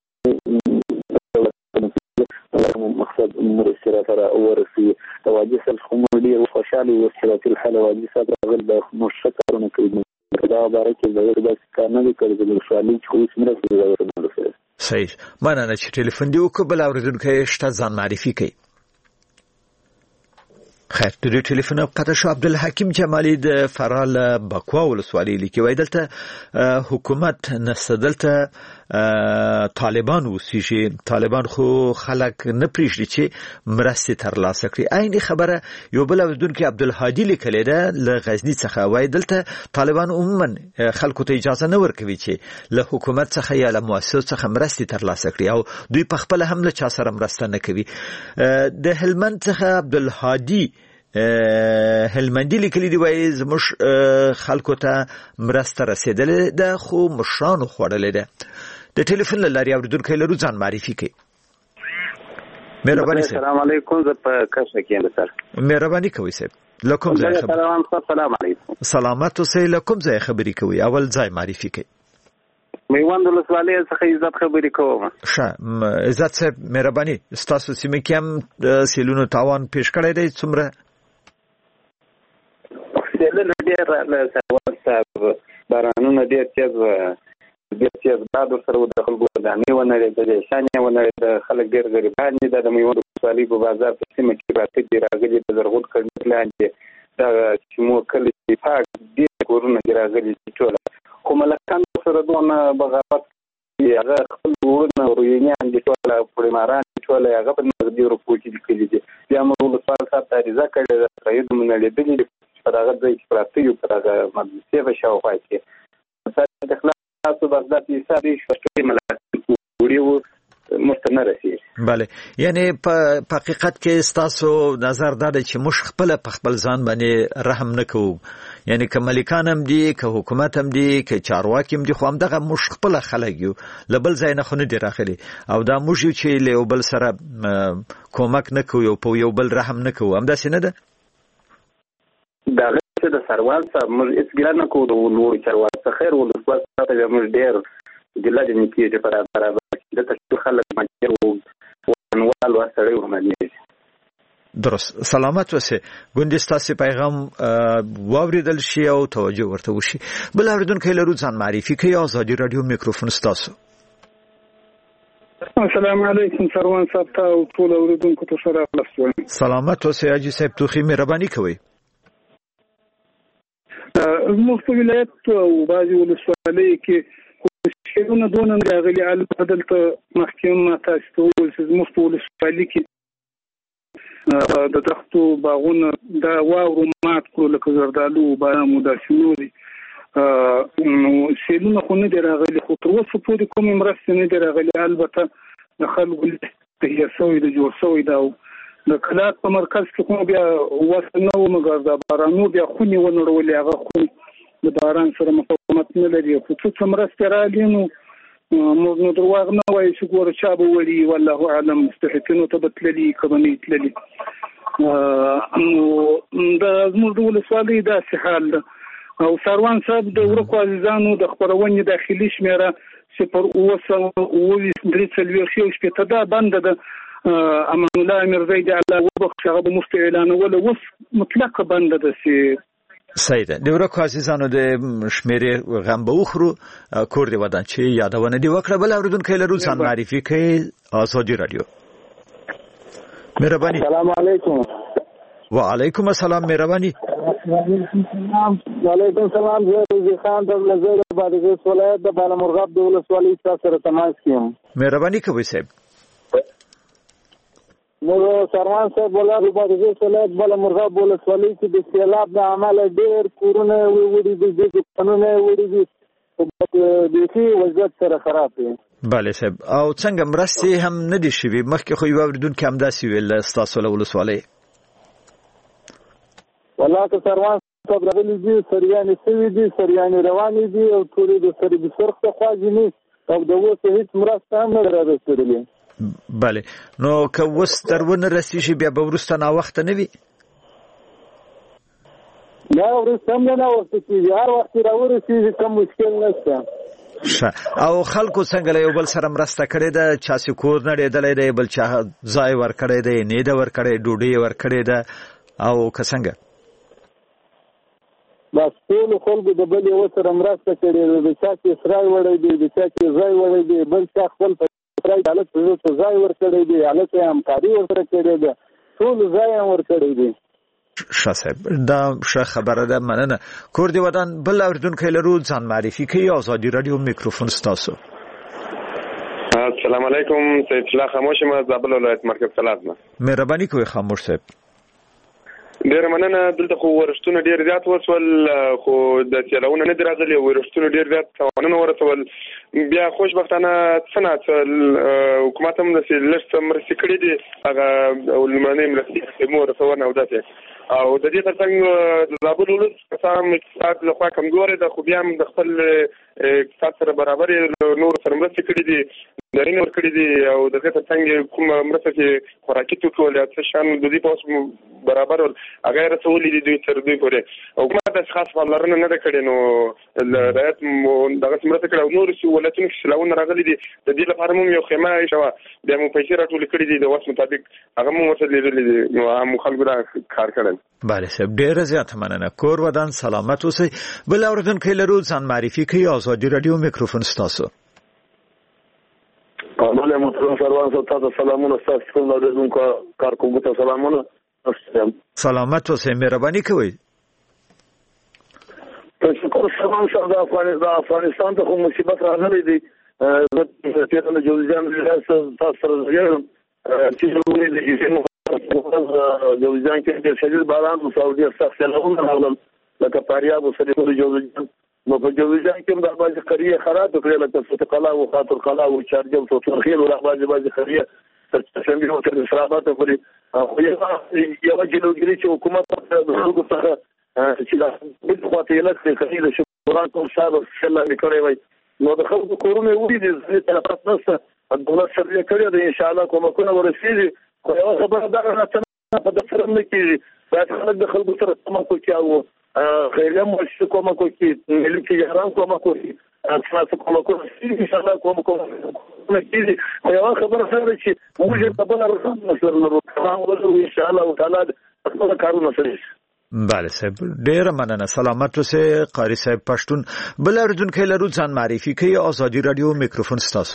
مقصد مرسله ترى ورسي تواجس الخمولي وخشالي وسيلة الحل واجسات غلبة مشكرون كريم دا بارك الله بس كان ذكر بالشالي خوش مرسي دا صحیح مننه چې ټلیفون دی وکبل اوریدونکو شته ځان معرفي کوي. خیر د دې ټلیفون قطع شو. عبدالحکیم جمالی د فرال بکوا ولسوالۍ لیکي وای دلته حکومت نسدلته طالبان وسیږي طالبان خو خلک نه پریږدي چې مرستې ترلاسه کړي. عین خبره یو بل اوریدونکو عبدالهادي لیکلی ده له غزنی څخه وای دلته طالبان عموما خلکو ته اجازه نه ورکوي چې له حکومت څخه یا له مؤسسو څخه مرستې ترلاسه کړي او دوی په خپل هم له چا سره مرسته نه کوي. د هلمند څخه عبدالهادي هلمندی لیکلی دی وای زموږ خلکو ته مرسته رسیدلې ده خو مشرانو خوړلې ده. د ټلیفون لاري اوریدونکو لرو ځان معرفي کوي. مهرباني السلام علیکم زه په کښه کې یم سر. مهرباني کوي صاحب. لکم ځای خبري. سلام السلام علیکم. سلامات اوسئ. لکم ځای خبري کوي. اول ځای معرفي کوي. میوند ولسوالۍ څخه عزت خبري کوم. ښه عزت صاحب مهرباني ستاسو سیمه کې هم سیلونو تاوان پیښ کړی دی څومره؟ سیلونه ډېر له سوال صاحب بارانونه ډېر تېز ډېر تېز باد ورسره د خلکو دانې ونړېدلې شانې ونړېده خلک ډېر غریبان دي. دا د میوند ولسوالۍ په بازار په سیمه کې راته دي راغلي د زرغون کلي لاندې دا چې مو کلي پاک ډېر کورونه دي راغلي ټوله خو ملکان سره دونه بغاوت هغه خپل ورونه روینیان دي ټوله پړماران ټوله هغه په نږدې ورکوټي دي کلی دي بیا موږ ولسوال صاحب تاریزه کړی د ترایید منړېدلې پر هغه ځای چې پراته یو پر هغه مدرسې په شاوخوا کې مثلا د خلاصو بغداد حسابي شوکې ملکان وړي مستنه رسي. بله یعنی په حقیقت کې ستاسو نظر دا دی چې موږ خپل په خپل ځان باندې رحم نه کوو یعنی که ملکان هم دي که حکومت هم دي که چارواکي هم دي خو همدغه موږ خپل خلک یو له بل ځای نه خو نه دي راغلي او دا موږ یو چې له یو بل سره کومک نه کوو په یو بل رحم نه کوو همداسې نه ده؟ دا غږ د سروال صاحب موږ هېڅ ګیله نه کوو د لوړو چارواکو څخه خیر ولسوال صاحب ته بیا موږ ډېر ګیله دې نه کېږي برابر دلته ټول خلک مجبور وو ونوال ورسړی ورمنېږي. درست سلامت اوسئ. ګوندې ستاسو پیغام واوریدل شي او توجه ورته وشي. بل اوریدونکو لرو ځان معرفي کوي. ازادي رادیو میکروفون ستاسو. السلام علیکم سروان صاحب ته او ټول اوریدونکو ته سره خلاص. سلامت اوسئ حاجی صاحب توخی مهرباني کوي. زموږ په ولایت او بعضې ولسوالۍ کې شیرونه دونه نه راغلي البته دلته مخکې هم تاسو ته وویل چې زموږ په ولسوالۍ کې د دښتو باغونه دا واورو مات کړو لکه زردالو بادام داسې نور دي نو سیلونه خو نه دي راغلي خو تر اوسه پورې کومې مرستې نه دي راغلي. البته د خلکو تهیه سوی د جوړ سوی دا د کلات په مرکز کې خو بیا وسه نه و مګر د بارانو بیا خونې ونړولې هغه خو د باران سره مقاومت نه لري خو څه مرستې راغلي نو موږ نو درواغ نه وایو چې ګوره چا به وړي والله اعلم مستحقینو ته به تللي که به نه تللي. نو د زموږ د ولسوالۍ داسې حال ده او سروان صاحب د ورکو عزیزانو د خپرونې داخلي شمېره صفر اوه سوه اوه ویشت درې څلوېښت یو شپېته دا بنده ده. امان الله میرزی دی الله وبخښي هغه به مفتي اعلانوله اوس مطلقه بنده ده چې صحیح ده. د ورکو عزیزانو د شمېرې غم به وخورو کور دې ودان چې یادونه دې وکړه. بل اوریدونکي لرو ځان معرفي کوي. ازادي رادیو مهرباني. السلام علیکم. وعلیکم السلام مهرباني. وعلیکم السلام. زه روزي خان د لزر بادغیس ولایت د بالامرغاب د ولسوالۍ سره تماس کیم. مهرباني کوي صاحب. موږ سروان صاحب ولایت د بادغیس ولایت بالامرغاب ولسوالۍ کې د سیلاب د عمله ډېر کورونه وړي دي د قانون وړي دي د دې وضعیت سره خراب دي. بله صاحب او څنګه مرستې هم نه دي شوي مخکې خو یو اوریدونکي همداسې ویل ستاسو له ولسوالۍ والله که سروان صاحب راغلي دي سریانې سوي دي سریانې روانې دي او ټولې د سربي سرخ څخه ځینې او د اوسه هېڅ مرسته هم نه ده رارسېدلې. بله نو که اوس در ونه رسېږي بیا به وروسته ناوخته نه وي؟ دا ورسته هم نه ورته کېږي، هر وخت را ورسېږي کوم مشکل نشته. او خلکو څنګه له یو بل سره مرسته کړې ده؟ چا چې کور نړېدلی دی، بل چا ځای ورکړی دی، نیده ورکړی، ډوډۍ ورکړې ده او که څنګه؟ بس ټولو خلکو د بل یو سره مرسته کړې ده، د چا چې سرای وړی دی، د چا چې ځای وړی دی، بل چا خپل په سرای هلک ته ځای ورکړی دی، هلک یې همکاري ورسره کړې ده، ټولو ځای یې ورکړی دی. ښه صاحب، دا ښه خبره ده، مننه. کور دې ودان بل اورېدونکی لرو، ځان معرفي کوي. ازادي راډیو میکروفون ستاسو. السلام علیکم، سید الله خاموش یم، زابل ولایت مرکز سلاد نه. مهرباني کوئ خاموش صاحب. ډیر مننه. دلته خو ورښتونه ډیر زیات وسول، خو د سیلاونه نه درازلي، ورښتونه ډیر زیات توانونه ورسول. بیا خوشبختانه څنګه حکومت هم د لږ مرستې کړې دي، هغه لمنې مرستې مو ورسونه او داسې. او د دې ترڅنګ د زابل ولس قسم اقتصاد لخوا کمزورې ده، خو بیا هم د خپل اقتصاد سره برابر نور سره مرستې کړې دي، درینې ورکړې دي. او د دې ترڅنګ کومه مرسته چې خوراکي توکي ول یا څه شان د دې په اوس برابر ول هغه رسولې دي دوی تر دوی پورې. او کومه د خاص پاملرنه نه کړې، نو رایت دغه مرسته کړې. او نور څه ولایتونو کې سلاونه راغلي دي، د دې لپاره مو یو خیمه شوه، بیا مو پیسې راټول کړې دي د وس مطابق، هغه مو ورته لیدلې دي، نو هم خلکو را کار کړل. بله صاحب، ډیره زیاته مننه. کور ودان سلامت اوسئ. بل اورېدونکی لرو، ځان معرفي کوي. ازادي راډیو میکروفون ستاسو. قانون محترم سروان صاحب، تاسو سلامونه. تاسو کوم اورېدونکو کارکوونکو ته سلامونه. سلامت اوسئ، مهرباني کوئ. تشکر سلام صاحب. د افغانستان ته خو مصیبت راغلی دی، زه تېره د جوزجان ولایت تاسو سره یم چې ولې د جوزجان کې ډېر شدید باران و او ډېر سخت سیلابونه راغلل، لکه فاریاب او سریښ د جوزجان. نو په جوزجان کې هم د بعضې قریې خراب کړې، لکه فتح قلعه او خاطر قلعه او چارجم او تورخیل او بعضې بعضې قریې تر چشمې او تر اسراباد پورې. خو یوه جلوګیري چې حکومت د خلکو څخه چې د بل خواته یې لکه قریې د شکران کوم صاحب سله مې کړی وای، نو د خلکو کورونه یې ولیدې، ځینې تلفات نشته، دولت سره یې کړی دی، انشاءالله کومکونه ورسېږي. خو یوه خبره دغه راته په دفتر هم نه کېږي، باید خلک د خلکو سره کومک وکړي او خیریه مؤسسې کومک وکړي، ملي تجاران کومک وکړي، څه کومکونه کېږي، انشاءالله کومکونه کېږي. خو یوه خبره ښه ده چې موږ یې په بله رسم سره لرو، کلام ولرو، انشاءالله تعالی خپله کارونه سره شي. بله صاحب، ډیره مننه. سلامت اوسئ قاری صاحب پښتون. بل اورېدونکی لرو، ځان معرفي کوي. ازادي راډیو میکروفون ستاسو.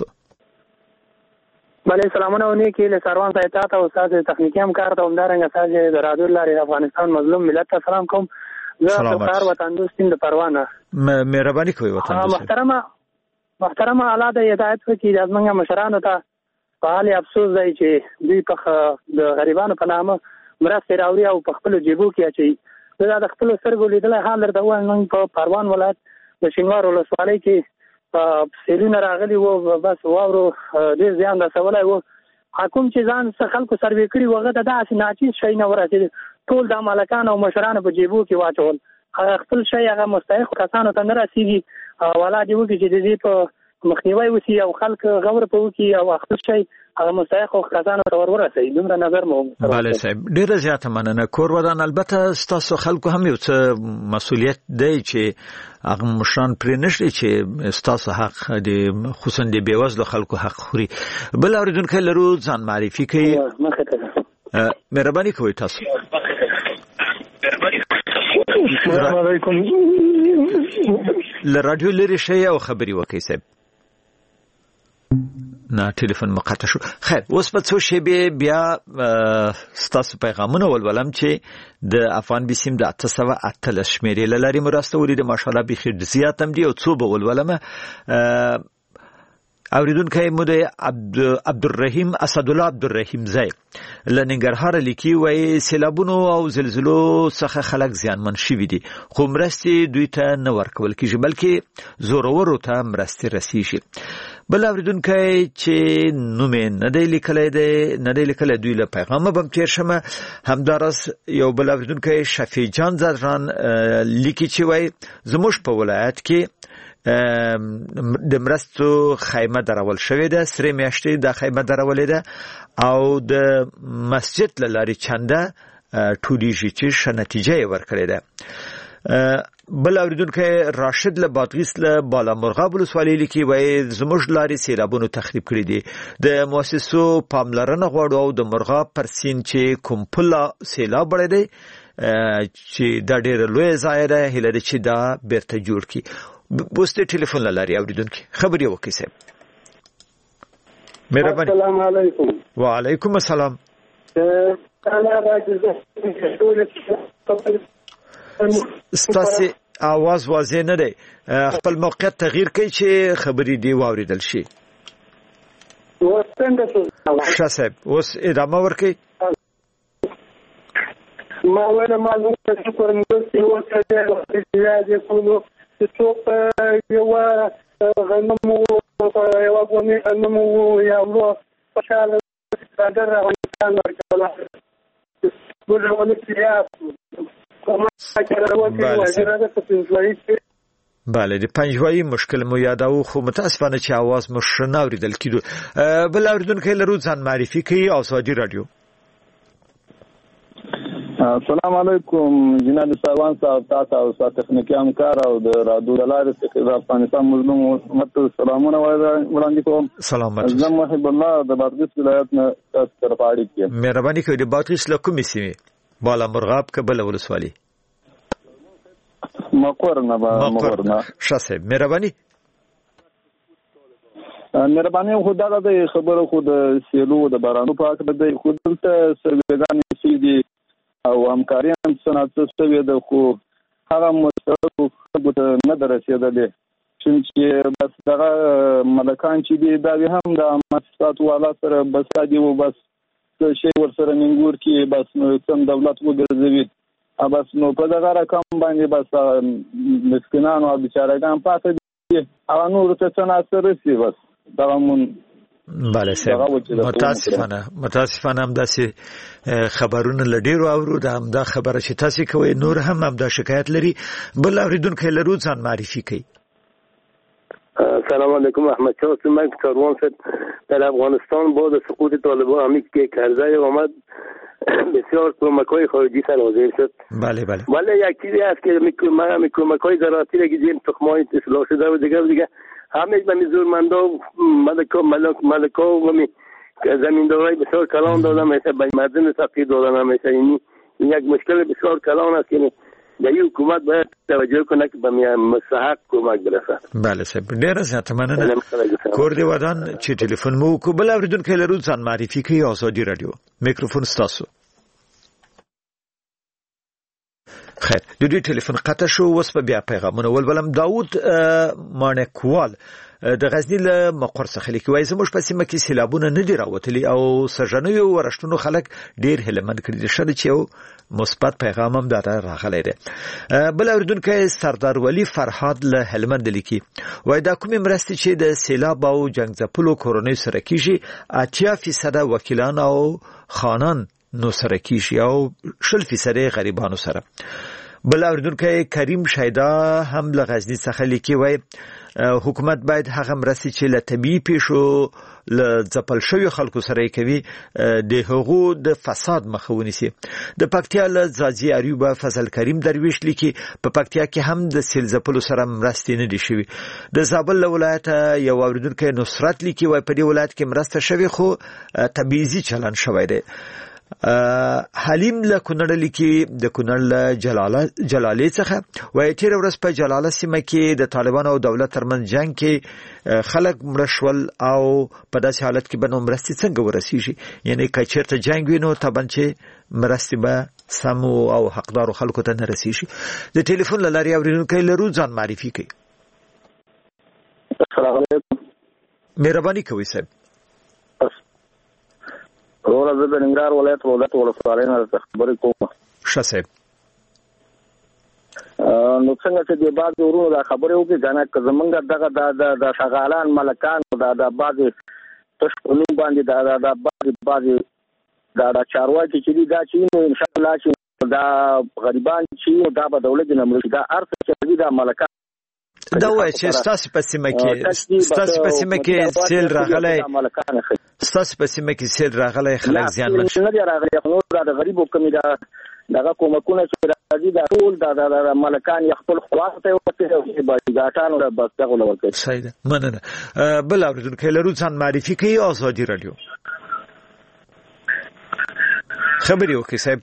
بله سلامونه ونی کې له سروان صاحب ته او استاد تخنیکی همکار ته همدارنګه ساج د رادیو لارې افغانستان مظلوم ملت ته سلام کوم. زه فخر وطن دوستین د پروانه. مهرباني کوئ وطن دوست. محترمه محترمه اعلی د هدایت کې د ازمنګ مشرانو ته په حال افسوس دی چې دوی په د غریبانو په نامه مرستې راوړي او په خپل جیبو کې اچي. زه د خپل سترګو لیدلای حال درته وایم، په پروان ولایت د شینوار ولسوالۍ کې سیلونه راغلي وو، بس واورو ډېر زیان رسولی وو. حکوم چې ځان څه خلکو سروې کړي وو، هغه ته داسې ناچیز شی نه ورسېد، ټول د مالکان او مشرانو په جیبو کې واچول. خپل شی هغه مستحق کسانو ته نه رسېږي. والا دې وکړي چې د دې په مخنیوی وشي او خلک غور په وکړي او خپل شی هغه مستحق کسانو ته ور ورسوي. دومره نظر مو. بله صاحب، ډېره زیاته مننه. کور ودان البته ستاسو خلکو هم یو څه مسؤلیت دی چې هغه مشران پرې نشي چې ستاسو حق دی، خصوصا د بېوزلو خلکو حق خوري. بل اورېدونکی لرو، ځان معرفي کوي. مهرباني کوئ تاسو. السلام علیکم. له رادیو لرې شئ او خبرې وکړئ صاحب. نه ټلیفون مقطع شو. خیر، اوس په څو شیبې بیا ستاسو پیغامونه ولولم چې د افغان بیسیم د اته سوه اتلس شمېرې له لارې مو راستولي دي. ماشاءالله بیخي زیات هم دي او څو به ولولمه. اوریدونکی مو د عبدالرحیم اسدالله عبدالرحیم زی له ننګرهاره لیکي، وایي سیلابونو او زلزلو څخه خلک زیانمن شوي دي، خو مرستې دوی ته نه ورکول کېږي، بلکې زورورو ته مرستې رسیږي. بل اوریدونکی چې نوم یې نه دی لیکلی دی نه دی لیکلی دوی له پیغامه به هم تېر شمه. همداراز یو بل اوریدونکی شفیع جان زدران لیکي چې وایي زموږ په ولایت کې د مرستو خیمه درول شوې ده، سرې میاشتې دا خیمه درولې ده او د مسجد له لارې چنده ټولیږي چې ښه نتیجه یې ورکړې ده. بل اوریدونکو راشد له بادغیس له بالا مرغاب ولسوالۍ لیکي وای زموږ لارې سیلابونو تخریب کړی دي د مؤسسو پاملرنه غواړو او د مرغاب پر سین چې کوم پله سیلاب بړی دی چې دا ډېر لوی ځای دی هیله ده چې دا بیرته جوړ کړي بوسته ټلیفون لاري اوریدونکو خبري وکړي صاحب مهرباني السلام علیکم وعلیکم السلام انا راځم ستاسو आवाज واضح نه دی خپل موقعیت تغییر کړئ چې خبرې دی واوریدل شي اوس څنګه څه ښه صاحب اوس ادامه ورکړئ ما ویل معلومه چې پرمختګ یو څه دی چې کومو چې یو غنمو یو غونې غنمو یو په شاله صدر راوځان ورکړل ګورونه چې بله د پنځوي مشکل مو یاداو خو متاسفانه چې आवाज مو شنه اوریدل کیدو بل اوریدونکو لرو ځان معرفي کوي او سعودي رادیو السلام علیکم جناب سروان صاحب تاسو او تاسو تخنیکی همکار او د رادیو دلاره د افغانستان مظلوم امت سلامونه وړاندې کوم سلامات زم محب الله د بادغیس ولایت نه تاسو طرف اړیکې مهرباني کوئ د بادغیس له کومې سیمې بالا مرغاب کبل ولسوالۍ مقر نه مقر نه شاسه مهرباني مهرباني خدا د خبرو خود سیلو د بارانو په اړه د خود ته سروګان سیدي او همکاریان صنعت سوي د خو هغه مستقو خبره نه درسېدلې چې بس دغه ملکان چې دی دا هم د مؤسسات والا سره بس دی و بس شي ورسره منګور کې بس نو کوم دولت وګرځوي بس نو په دغه رقم باندې بس مسکینان او بیچارهګان پاتې دي هغه نور څه څنګه سره سي بس دا مون بله صاحب متاسفانه متاسفانه هم داسې خبرونه لډیرو اورو دا هم دا خبره چې تاسو کوي نور هم هم دا شکایت لري بل اوریدونکو لرو ځان معرفي کوي سلام علیکم احمد شاه سیمک کاروان شد در افغانستان بعد سقوط طالبان همی که کرزی آمد بسیار کمک‌های خارجی سرازیر شد بله بله ولی یک چیزی هست که ما کمک‌های زراعتی را که دیم تخم‌های اصلاح شده و دیگه دیگه همه به زورمندا ملکا ملک ملکا و می زمیندارای بسیار کلان دادن مثل به مردم تقدیر دادن همیشه این یک مشکل بسیار کلان است که د یو حکومت باید توجه کنه که به مستحق کمک برسه بله صاحب ډیره زیاته مننه کور دی ودان چې ټلیفون مو کو بل اوریدونکو لرو ځان معرفي کوي آزادي رادیو میکروفون ستاسو خیر د دې ټلیفون قطع شو وس په بیا پیغامونه ولولم داوود مانکوال د غزنی له مقر څخه لیکي وایي زموږ په سیمه کې سیلابونه نه دی راوتلي او سرجنوي ورشتونو خلک ډیر هلمند کړي دي شته چې یو مثبت پیغام هم دره راغلی دی بل اوریدونکو سردار ولی فرهاد له هلمند لیکي وایي دا کومې مرستې چې د سیلاب او جنگ ځپلو کورونی سره کیږي اتیا فیصد وکیلان او خانان نو سره کیږي او شل فیصد غریبانو سره بل اوریدونکو کریم شایدا هم له غزنی څخه لیکي وایي حکومت باید هغه مرستې چې له طبيعي پیښو له ځپل شوی خلکو سره کوي د هغو د فساد مخه ونیسي د پکتیا له ځاځي اریوب فضل کریم درویش لیکي په پکتیا کې هم د سیل ځپلو سره مرستې نه دي شوی د زابل ولایت یو اوریدونکو نصرت لیکي وای په دې ولایت کې مرسته شوی خو تبعیضي چلن شوی دی حلیم له کونړ لیکي د کونړ له جلاله جلالې څخه وایي چې ورځ په جلاله سیمه کې د طالبانو او دولت ترمن جنگ کې خلک مړ شول او په داسې حالت کې به نو مرستې څنګه ورسیږي یعنی که چیرته جنگ وي نو طبعا چې مرستې به سم او حقدارو خلکو ته نه رسیږي د ټلیفون له لارې اورېدونکو لرو ځان معرفي کوي السلام علیکم مهرباني کوئ صاحب ورور زه د ننګرهار ولایت ولایت ولسوالۍ نه خبرې کوم ښه صاحب نو څنګه چې د بعض ورونو دا خبرې وکړي کنه که زمونږ دغه د شغالان ملکان دا د بعضې تشکونو باندې دا د بعضې بعضې دا د چارواکي چې دي دا چې نو انشاءالله چې دا غریبان چې دا به دولت نه مړي دا هر څه چې دا ملکان دا وایي چې ستاسو په سیمه کې ستاسو په سیمه کې سیل راغلی ستاسو په سیمه کې سیل راغلی خلک زیانمن شي نه دی راغلی خو دا د غریبو کمی دا دغه کومکونه چې راځي دا ټول د ملکان خپل خواص ته ورته او باجګاټانو د بسته غول ورکړي. صحیح ده. مننه. بل اوریدونکو لرو ځان معرفي کوي آزادي رادیو. خبري وکي صاحب.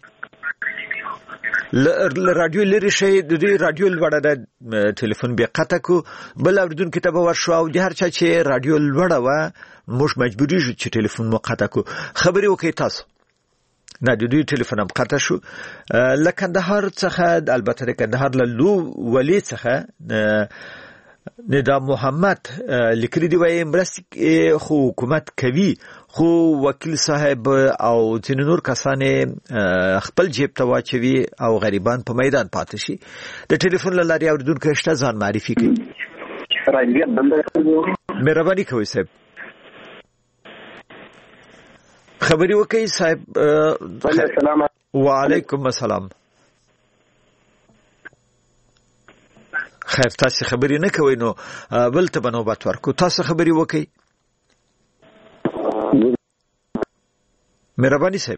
ل رادیو لري شي د دې رادیو لوړه د ټلیفون به قطع کو. بل اوریدونکو ته به ورشو او د هر چا چې رادیو لوړه و موږ مجبوري یو چې ټلیفون مو قطع کو. خبري وکي تاسو. نه د دې ټلیفون هم قطع شو. لکه د هر څخه البته د کندهار له لو ولی څخه ندا محمد لیکلي دی وايي مرستې خو حکومت کوي خو وکیل صاحب او ځینې نور کسان خپل جیب ته واچوي او غریبان په میدان پاتې شي. د ټلیفون له لارې اوریدونکو شته ځان معرفي کوي. مهرباني کوئ صاحب. خبري وکي صاحب. السلام وعلیکم السلام. خیر تاسو خبري نه کوئ نو بل ته بنوبت ورکو. تاسو خبري وکي. مهرباني صاحب.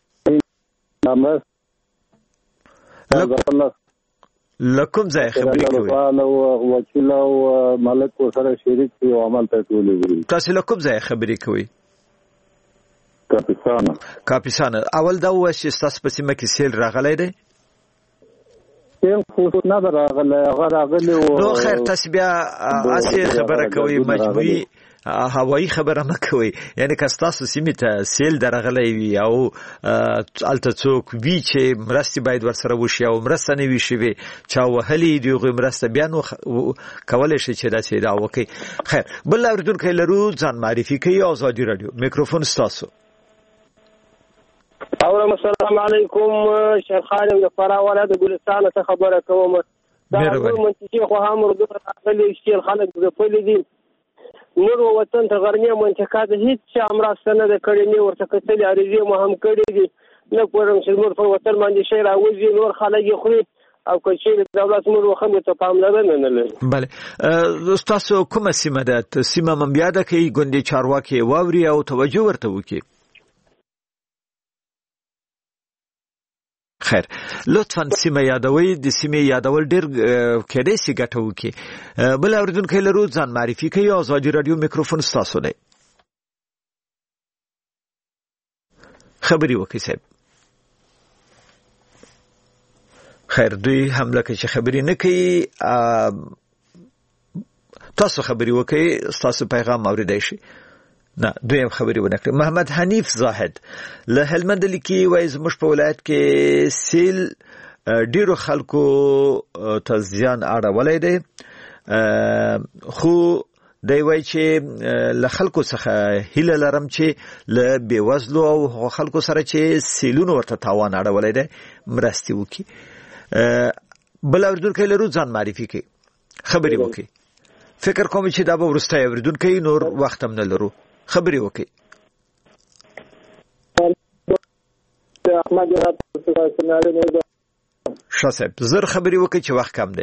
لکم ځای خبري کوي. او وکیل او مالک سره شریک او عمل ته ټول. تاسو لکم ځای خبري کوي. کاپیسانه. کاپیسانه. اول دا و چې تاسو په سیمه کې سیل راغلی دی. سیل خو نه راغلی هغه راغلی و. نو خیر تاسو بیا اسی خبره کوي مجبوری هوایی خبره مکوي. یعنی که تاسو سیمه ته سیل درغلی وي او الته څوک وی چې مرستي باید ورسره وشي او مرسته نه وي شي چا وهلي دی غو مرسته بیان کولای شي چې دا سي دا وکي. خیر بل اوریدونکو لرو ځان معرفي کوي آزادي رادیو. میکروفون تاسو. اورم السلام علیکم شیخ خالد د فراوله د ګلستان څخه خبره کوم. دا منطقي خو هم ورته راغلي شي خلک د پلي دي نور وطن ته غرنی منطقه د هیڅ امراسته نه د کړي نه ورته کتل اړیزه مو هم کړي دي نه پرم چې نور په وطن باندې شي راوځي نور خلک خوري او کچې د دولت مور وخت ته پاملرنه نه لري. بله تاسو کومه سیمه ده؟ سیمه من بیا ده کې ګوندې چارواکي واوري او توجه ورته وکړي. خیر لطفا سیمه یادوي. د سیمه یادول ډیر کېدای شي ګټه وکړي. بل اوریدونکو لرو ځان معرفي کوي آزادي رادیو. میکروفون تاسو دی. خبري وکړئ صاحب. خیر دوی هم لکه چې خبري نه کوي تاسو خبري وکړئ تاسو پیغام اوریدای شي. نه دویم خبري ونه کړ. محمد حنیف زاهد له هلمند لیکي وایي زموږ په ولایت کې سیل ډیرو خلکو ته زیان اړولی دی خو دی وایي چې له خلکو څخه هیله لرم چې له بېوزلو او خلکو سره چې سیلونو ورته تاوان اړولی دی مرستې وکړي. بل اوریدونکی لرو ځان معرفي کوي. خبري وکړي. فکر کوم چې دا به وروستی اوریدونکی نور وخت هم نه لرو. خبري وکړي. ښه صاحب زر خبري وکړي چې وخت کم دی.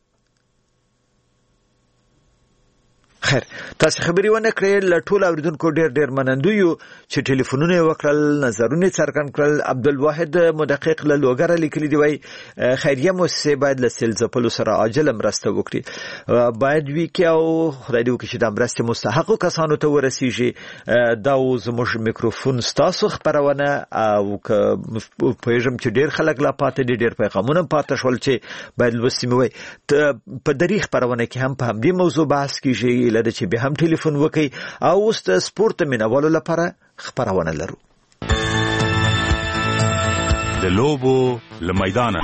خیر تاسو خبري ونه کړې له ټول اوریدونکو ډېر ډېر منندوی یو چې ټلیفونونه وکړل نظرونه څرګند کړل. عبدالواحد مدقق له لوګره لیکلي دی وای خیریه مؤسسه باید له سیل ځپلو سره عاجل مرسته وکړي. باید وی کې او خدای دې وکړي چې د مرستې مستحقو کسانو ته ورسیږي. دا زموږ میکروفون ستاسو خبرونه او پېژم چې ډېر خلک لا پاتې دي ډېر پیغامونه پاتې شول چې باید لوستي مې وای په دری خبرونه کې هم په همدې موضوع بحث کیږي لده چې به هم ټلیفون وکي او اوس د سپورت مینوالو لپاره خبرونه لرو. د لوبو له میدانه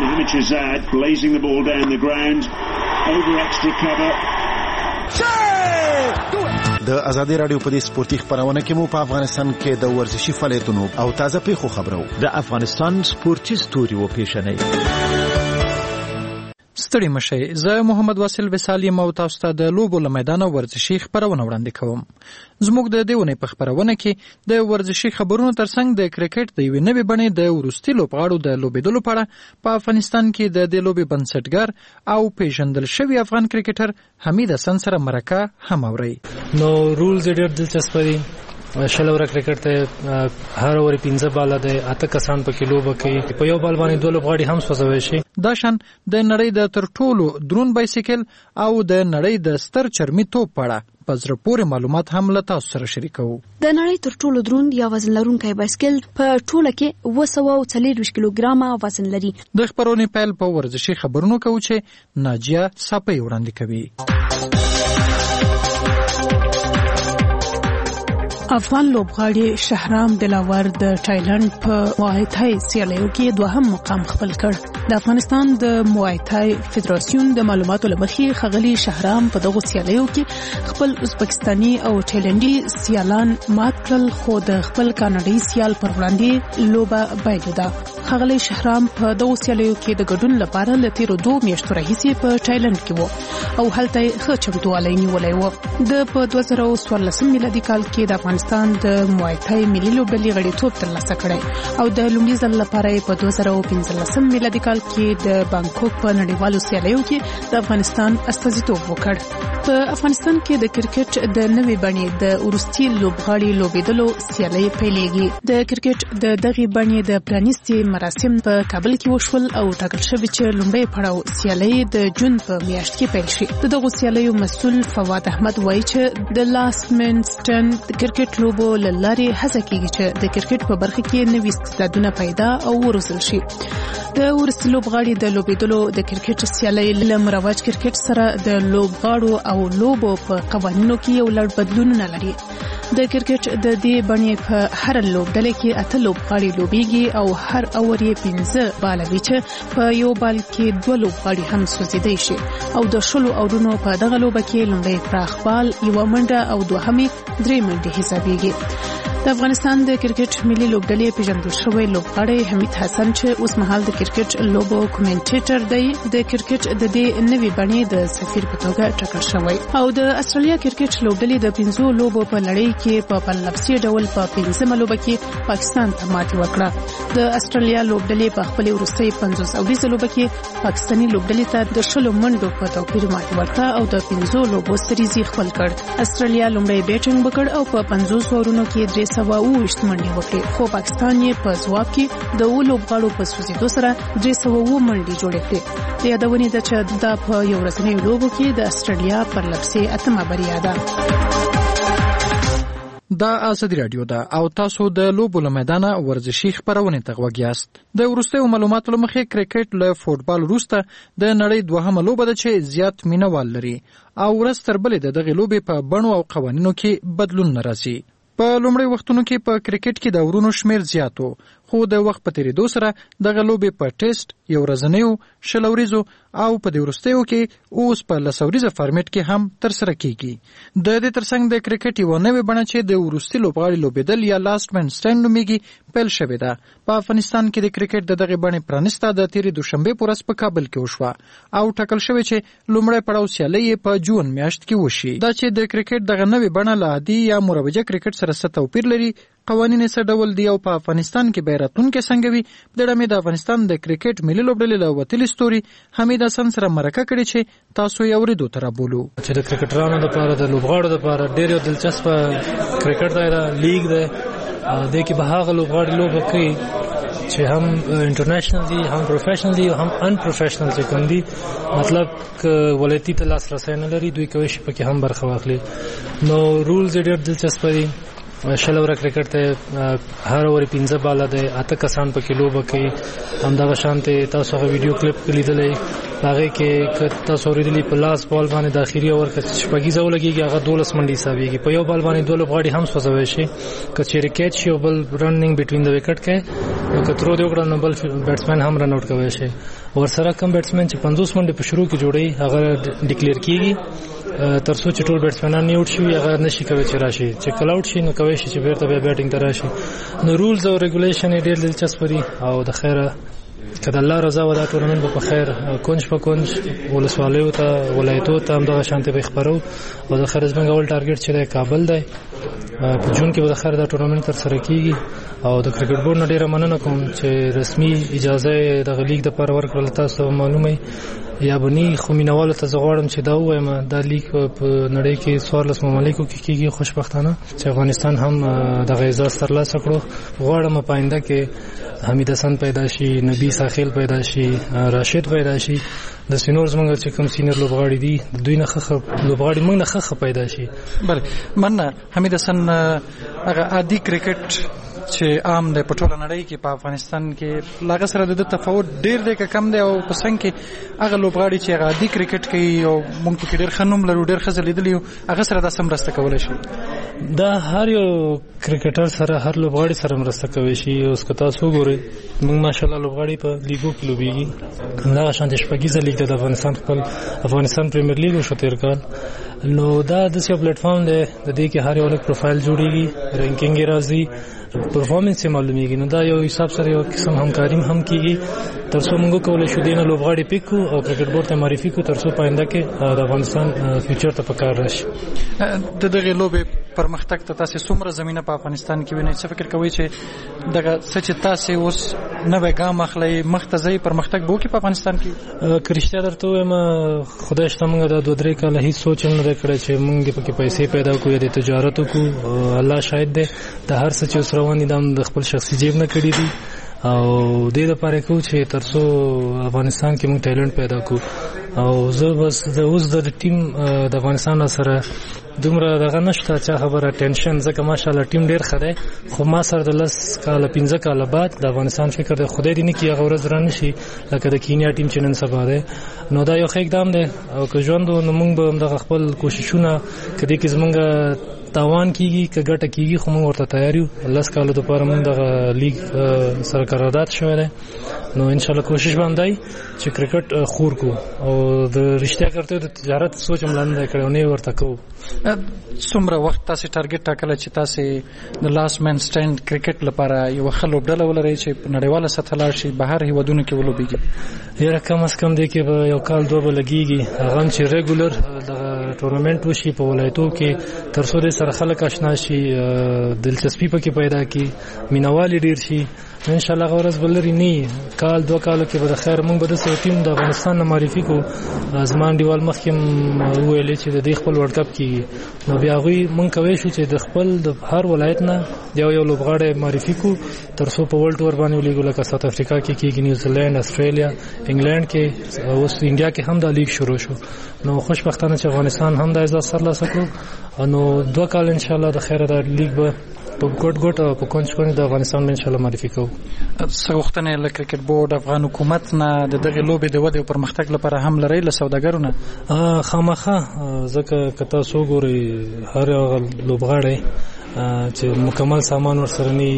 د ازادي رادیو په دې سپورتي خبرونه کې مو په افغانستان کې د ورزشي فعالیتونو او تازه پیښو خبرو د افغانستان سپورتي ستوري و پیښنې. ستړي مشي زه محمد واصل وسال یم او تاسو ته د لوبو له میدانه ورزشي خبرونه وړاندې کوم. زموږ د دیونه په خبرونه کې د ورزشي خبرونو ترڅنګ د کرکټ د یوې نوې بڼې د ورستي لوبغاړو د لوبېدلو په اړه په افغانستان کې د دې لوبې بنسټګر او پیژندل شوی افغان کرکټر حمید حسن سره مرکه هم اوري. نو رولز ډېر دلچسپ دي شل اوور کرکټ ته هر اوور پنځه بالا د اته کسان په کیلو بکې په یو بال باندې دوه لوبغاړي هم سوځوي شي. دا شان د نړۍ د تر ټولو درون بایسیکل او د نړۍ د ستر چرمي توپ پړه په زړه پورې معلومات هم له تاسو سره شریکو. د نړۍ تر ټولو درون یا وزن لرونکی بایسکل په ټوله کې اوه سوه او څلوېښت کیلوګرامه وزن لري. د خبرونې پیل په ورزشي خبرونو کوو چې ناجیه ساپۍ وړاندې کوي. افغان لوبغاړي شهرام دلاور د تایلند په موای تای سیالیو کې دوهم مقام خپل کړ. د افغانستان د موای تای فدراسیون د معلوماتو لمخې خغلی شهرام په دغه سیالیو کې خپل ازبکستاني او تایلندي سیالان مات کړل، خو د خپل کاناډي سیال پر وړاندې لوبه بایلوده. خغلی شهرام په دغه سیالیو کې د ګډون لپاره له تیرو دوه میاشتو راهیسې په تایلند کې و او هلته ښه چمتووالی نیولی و. د په دوه زره څوارلسم میلادي کال کې د افغانستان د موای تای ملي لوبډلې غړیتوب ترلاسه کړی او د لومړي ځل لپاره په دوه زره پنځلسم میلادي کال کې د بانکوک په نړیوالو سیالیو کې د افغانستان استازیتوب وکړ. په افغانستان کې د کرکټ د نوې بڼې د وروستي لوبغاړي لوبېدلو سیالۍ پیلېږي. د کرکټ د دغې بڼې د پرانیستي مراسم په کابل کې وشول او ټاکل شوي چې لومړی پړاو سیالۍ د جون په میاشت کې پیل شي. د دغو سیالیو مسؤل فواد احمد وایي چې د لاست من سټن د کرکټ لوبو له لارې هڅه کیږي چې د کرکټ په برخه کې نوي استعدادونه پیدا او وروزل شي. د وروستي لوبغاړي د لوبېدلو د کرکټ سیالۍ له مروج کرکټ سره د لوبغاړو او لوبو په قوانینو کې یو لړ بدلونونه لري. د کرکټ د دې بڼې په هر لوبډله کې اته لوبغاړي لوبېږي او هر اور یې پنځه باله وي چې په یو بال کې دوه لوبغاړي هم سوځېدای شي او د شلو اورونو په دغه لوبه کې لومړی پراخ بال یوه منډه او دوهمې درې منډې حسابېږي. د افغانستان د کرکټ ملي لوبډلې پیژندل شوی لوبغاړی حمید حسن چې اوس مهال د کرکټ لوبو کومنټیټر دی، د کرکټ د دې نوې بڼې د سفیر په توګه ټاکل شوی او د استرالیا کرکټ لوبډلې د پنځو لوبو په لړۍ کې په پرلپسې ډول په پنځمه لوبه کې پاکستان ته ماتې وکړه. د استرالیا لوبډلې په خپلې وروستۍ پنځوس اوریزه لوبه کې پاکستاني لوبډلې ته د شلو منډو په توپیر ماتې ورکړه او د پنځو لوبو سریزي خپل کړ. استرالیا لومړی بیټینګ وکړ او په پنځوس اورونو کې درې سوه اوویشت منډې وکړې، خو پاکستان یې په ځواب کې د اوو لوبغاړو په سوځېدو سره درې سوه اووه منډې جوړې کړې. د یادونې ده چې دا په یو ورځنیو لوبو کې د استرالیا پرلپسې اتمه بریا ده. دا ازادي رادیو ده او تاسو د لوبو له میدانه ورزشي خبرونه ته غوږ یاست. د وروستیو معلوماتو له مخې کرکټ له فوټبال وروسته د نړۍ دوهمه لوبه ده چې زیات مینوال لري او ورځ تر بلې د دغې لوبې په بڼو او قوانینو کې بدلون راځي. په لومړی وختونو کې په کرکټ کې د اورونو شمیر زیات و، خو د وخت په تیریدو سره دغه لوبې په ټیسټ، یو ورځنیو، شل اوریزو او په دې وروستیو کې اوس په لس اوریزه فارمیټ کې هم ترسره کیږي. د دې ترڅنګ د کرکټ یوه نوې بڼه چې د وروستي لوبغاړي لوبېدل یا لاست من سټینډ نومیږي پیل شوې ده. په افغانستان کې د کرکټ د دغې بڼې پرانسته د تیرې دوشنبې په ورځ په کابل کې وشوه او ټاکل شوی چې لومړی پړاو سیالۍ په جون میاشت کې وشي. دا چې د کرکټ دغه نوې بڼه له عادي یا مروجه کرکټ سره څه توپیر لري، قوانین څه ډول دي او په افغانستان کې به راتلونکي څنګه وي، د ډمې د افغانستان د کرکټ ملي لوبډلې له وتلي ستوري حمید حسن سره مرکه کړې چې تاسو یې اورېدو ته رابولو. چې د کرکټرانو لپاره د لوبغاړو لپاره ډېر یو دلچسپ کرکټ دی، دا لیګ دی. دې کې به هغه لوبغاړي لوبه کوي چې هم انټرنیشنل دي، هم پروفیشنل دي او هم ان پروفیشنل چې کوم دي، مطلب ک ولایتي ته لاسرسی نه لري، دوی کوي چې پکې هم برخه واخلي. نو رولز ډېر دلچسپ دي. شل اوور کرکټ ته هر اور پنځه بالا دی، اته کسان پکې لوبه کوي. همدغه شانته تاسو هغه ویډیو کلیپ لیدلې، هغه کې تاسو ورېدلی په لاس بال باندې د اخیری اور کې شپږیزه ولګيږي، هغه دولس منډې حسابېږي. په یو بال باندې دوه لوبغاړي هم سوځوي شي، کچېرې کیچ شي او بل رننګ بټوین د وکټ کې کترو دی وکړه نو بل بیټسمن هم رن آوټ کوي شي. ورسره کم بیټسمن چې پنځوس منډې په شروع کې جوړي هغه ډیکلیئر کیږي تر څو چې ټول بیټسمنان یې آوټ شي، هغه نشي کوي چې راشي. چې کل آوټ شي نو کوي شي چې بیرته بیا بیټینګ ته راشي. نو رولز او ریګولیشن یې ډېر دلچسپ دي او د خیره کله الله رضا و دا ټورنمنت په خیر کونج په کونج ولسوالیو ته ولایتو ته هم دغه شانتي به خبرو او د خیر زمنګ اول ټارګټ چې د کابل دی په جون کې به د خیر دا ټورنمنت تر سره کیږي او د کرکټ بورډ نه ډیره مننه کوم چې رسمي اجازه د لیګ د پر ورکړل. تاسو معلومه یا بني خو مینوالو ته زه غواړم چې دا ووایم دا لیک په نړۍ کې څوارلس ممالکو کې کېږي خوشبختانه چې افغانستان هم دغه اعزاز ترلاسه کړو. غواړم په آینده کې حمید حسن پیدا شي، نبی ساخیل پیدا شي، راشد پیدا شي، د سینور زمونږ چې کوم سینیر لوبغاړي دي د دوی نه ښه لوبغاړي موږ نه ښه پیدا شي. بله مننه. حمید حسن هغه عادي کرکټ چې عام دی په ټوله نړۍ کې په افغانستان کې لاغه سره د تفاوت ډیر دی که کم دی او په څنګ کې هغه لوبغاړي چې هغه عادي کرکټ کوي او موږ پکې ډیر ښه نوم لرو ډیر ښه لیدلي یو هغه سره دا څه مرسته کولی شي؟ دا هر یو کرکټر سره هر لوبغاړي سره مرسته کوي شي. اوس که تاسو وګورئ موږ ماشاءالله لوبغاړي په لیګو کې لوبېږي همدغه شان د شپږیزه لیګ د افغانستان خپل افغانستان پریمیر لیګ وشو تېر کال. نو دا داسې یو پلیټفارم دی د دې کې هر یو الګ پروفایل جوړېږي، رینکینګ یې راځي، پرفارمنس یې معلومیږي. نو دا یو حساب سره یو قسم همکاري هم کېږي تر څو موږ وکولی شو دې نه لوبغاړي پیک کړو او کرکټ بورډ ته معرفي کړو تر څو په آینده کې د افغانستان فیوچر ته په کار راشي. د دغې لوبې پرمختګ ته تاسې څومره زمینه په افغانستان کې وینئ؟ څه فکر کوئ چې دغه څه چې تاسې اوس نوی ګام اخلئ مخ ته ځئ پرمختګ به وکړي په افغانستان کې؟ که رښتیا درته ووایم خدای شته موږ دا دوه درې کاله هېڅ سوچ هم نه دی کړی چې موږ پکې پیسې پیدا کړو یا د تجارت وکړو. الله شاید دی د هر څه چې اوس روان دي دا هم د خپل شخصي جیب نه کړي دي او دې لپاره کوو چې تر څو افغانستان کې موږ ټیلنټ پیدا کړو. او زه بس د اوس د ټیم د افغانستان سره دومره دغه نشته چې خبره ټینشن ځکه ماشاءالله ټیم ډیر ښه دی خو ما سره د لس کاله پنځه کاله بعد د افغانستان فکر دی خدای دې نه کړي هغه ورځ رانشي لکه د کینیا ټیم چې نن سبا دی. نو دا یو ښه اقدام دی او که ژوند نو موږ به همدغه خپل کوششونه که دې کې زموږ تاوان کیږي که ګټه کیږي خو موږ ورته تیار یو. لس کالو دپاره موږ دغه لیګ سره قرارداد شوی دی نو انشاءالله کوشش به هم دی چې کرکټ خور کو او د رښتیا کرته د تجارت سوچ هم لا نه دی کړی او نه یې ورته کوو. څومره وخت تاسې ټارګټ ټاکلی چې تاسې د لاست مین سټینډ کرکټ لپاره یوه ښه لوبډله ولرئ چې په نړیواله سطحه لاړ شي بهر هېوادونو کې ولوبېږي؟ یاره کم از کم دی کې به یو کال دوه به لګېږي هغه هم چې ریګولر دغه ټورنمنټ وشي په ولایتو کې تر څو دې سره خلک اشنا شي دلچسپي پکې پیدا کړي مینوالي ډېر شي ان شاء الله غورز بلری نه کال دوه کالو کې به خیر موږ به د ټیم د افغانستان معرفي کو ازمان دیوال مخکې ویلې چې د دې خپل ورلد کپ کې نو بیا غوي موږ کوي شو چې د خپل د هر ولایت نه یو یو لوبغاړی معرفي کو تر څو په ورلد ټور باندې ولېګو لکه ساوث افریقا کې کېږي نیوزیلند استرالیا انګلند کې اوس انډیا کې هم د لیګ شروع شو نو خوشبختانه چې افغانستان هم د اعزاز ترلاسه کړو نو دوه کال ان شاء الله د خیره د لیګ به په ګډ ګډ او په کونج کونج د افغانستان ان شاء الله معرفي کوو. څه غوښتنې له کرکټ بورډ افغان حکومت نه د دغه لوبې د ودې او پرمختګ لپاره هم لري له سوداګرو نه؟ خامخا ځکه که تاسو وګورئ هر لوبغاړی چې مکمل سامان ورسره نه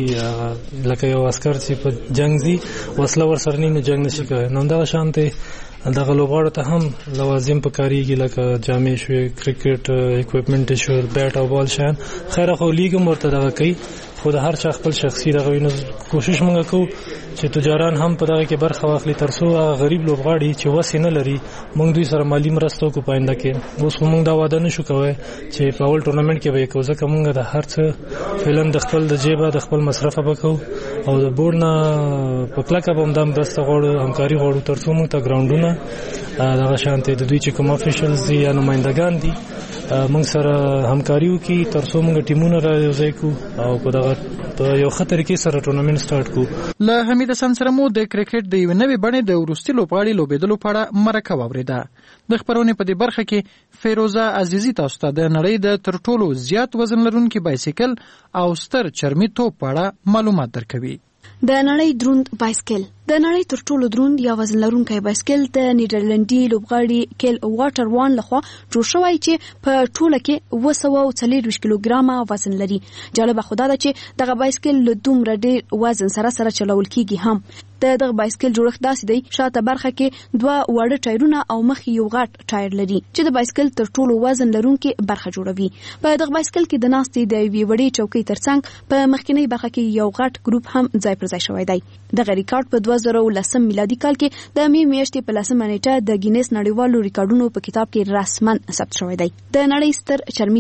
لکه یو عسکر چې په جنگ ځي وسله ورسره نه جنگ نشي کولی نو همدغه شانتې دغه لوبغاړو ته هم لوازم پکارېږي لکه جامې شوې کرکټ اکوپمنټ شو بیټ او بال شیان خیر خو لیګ هم ورته دغه کوي خو د هر چا خپل شخصي دغه وینو کوشش موږ کوو چې تجاران هم په دغه کې برخه واخلي تر څو غریب لوبغاړي چې وسې نه لري موږ دوی سره مالي مرسته وکړو په آینده کې اوس خو موږ دا وعده نشو کوی چې په اول ټورنمنټ کې به یې کوو ځکه موږ د هر څه فعلا د خپل د جیبه د خپل مصرفه به کوو او د بورډ نه په کلکه به همدا مرسته غواړو همکاري غواړو تر څو موږ ته ګراونډونه دغه شانتې د دوی چې کوم افیشلز دي یا نمایندګان دي موږ سره همکاري وکړي تر څو موږ ټیمونه را یوځای کړو او په دغه په یو ښه طریقې سره ټورنمنټ سټارټ کړو. له حمید حسن سره مو د کرکټ د یوې نوې بڼې د وروستي لوبغاړي لوبېدلو په اړه مرکه واورېده. د خپرونې په دې برخه کې فیروزه عزیزي تاسو ته د نړۍ د تر ټولو زیات وزن لرونکي بایسیکل او ستر چرمي توپ په اړه معلومات درکوي. د نړۍ دروند بایسکل د نړۍ تر ټولو دروند یا وزن لرونکی بایسکل د نیدرلندي لوبغاړي کیل واټر وان لخوا جوړ شوی چې په ټوله کې اوه سوه او څلوېښت کیلوګرامه وزن لري. جالبه خو دا ده چې دغه بایسکل له دومره ډېر وزن سره سره چلول کیږي هم. د دغه بایسکل جوړښت داسې دی شاته برخه کې دوه واړه ټایرونه او مخ یو غټ ټایر لري چې د بایسکل تر ټولو وزن لرونکي برخه جوړوي. په دغه بایسکل کې د ناستې د یوې وړې چوکۍ ترڅنګ په مخکینی برخه کې یو غټ ګروپ هم ځای پر ځای شوی دی. دغه ریکارډ په دوه زره او لسم میلادي کال کې د مې میاشتې په لسمه نیټه د ګینیس نړیوالو ریکارډونو په کتاب کې رسماً ثبت شوی دی. د نړۍ ستر چرمي توپ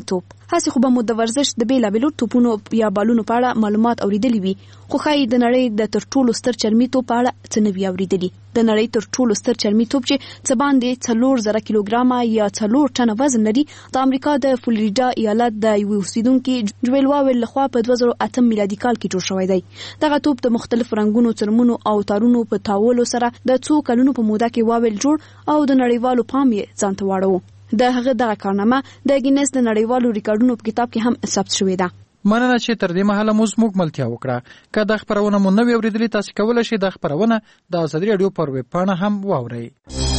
هڅه خو به مو د ورزش د بیلابېلو توپونو یا بالونو په اړه معلومات اوریدلی وي خو خای د نړۍ د تر ټولو ستر چرمي توپ په اړه څه نه وی اوریدلی د نړۍ تر ټولو ستر چرمي توپ چې څه باندې څلور زره کیلوګرامه یا څلور ټنه وزن لري د امریکا د فلوریډا ایالت د یو اوسیدونکو جویل واول لخوا په دوه زره اته میلادي کال کې جوړ شوی دی دغه توپ د مختلف رنگونو څرمونو او تارونو په تاولو سره د څو کلونو په موده کې واول جوړ او د نړیوالو پام یې ځان ته واړو د هغه دغه کارنامه د ګینس د نړیوالو ریکارډونو په کتاب کې هم ثبت شوې ده. مننه چې تر دې مهاله مو زموږ ملتیا وکړه. که د خبرونه مو نوې اوریدلې تاسو کولای شئ د خبرونه د ازادي رادیو پر ویب پاڼه هم واورئ.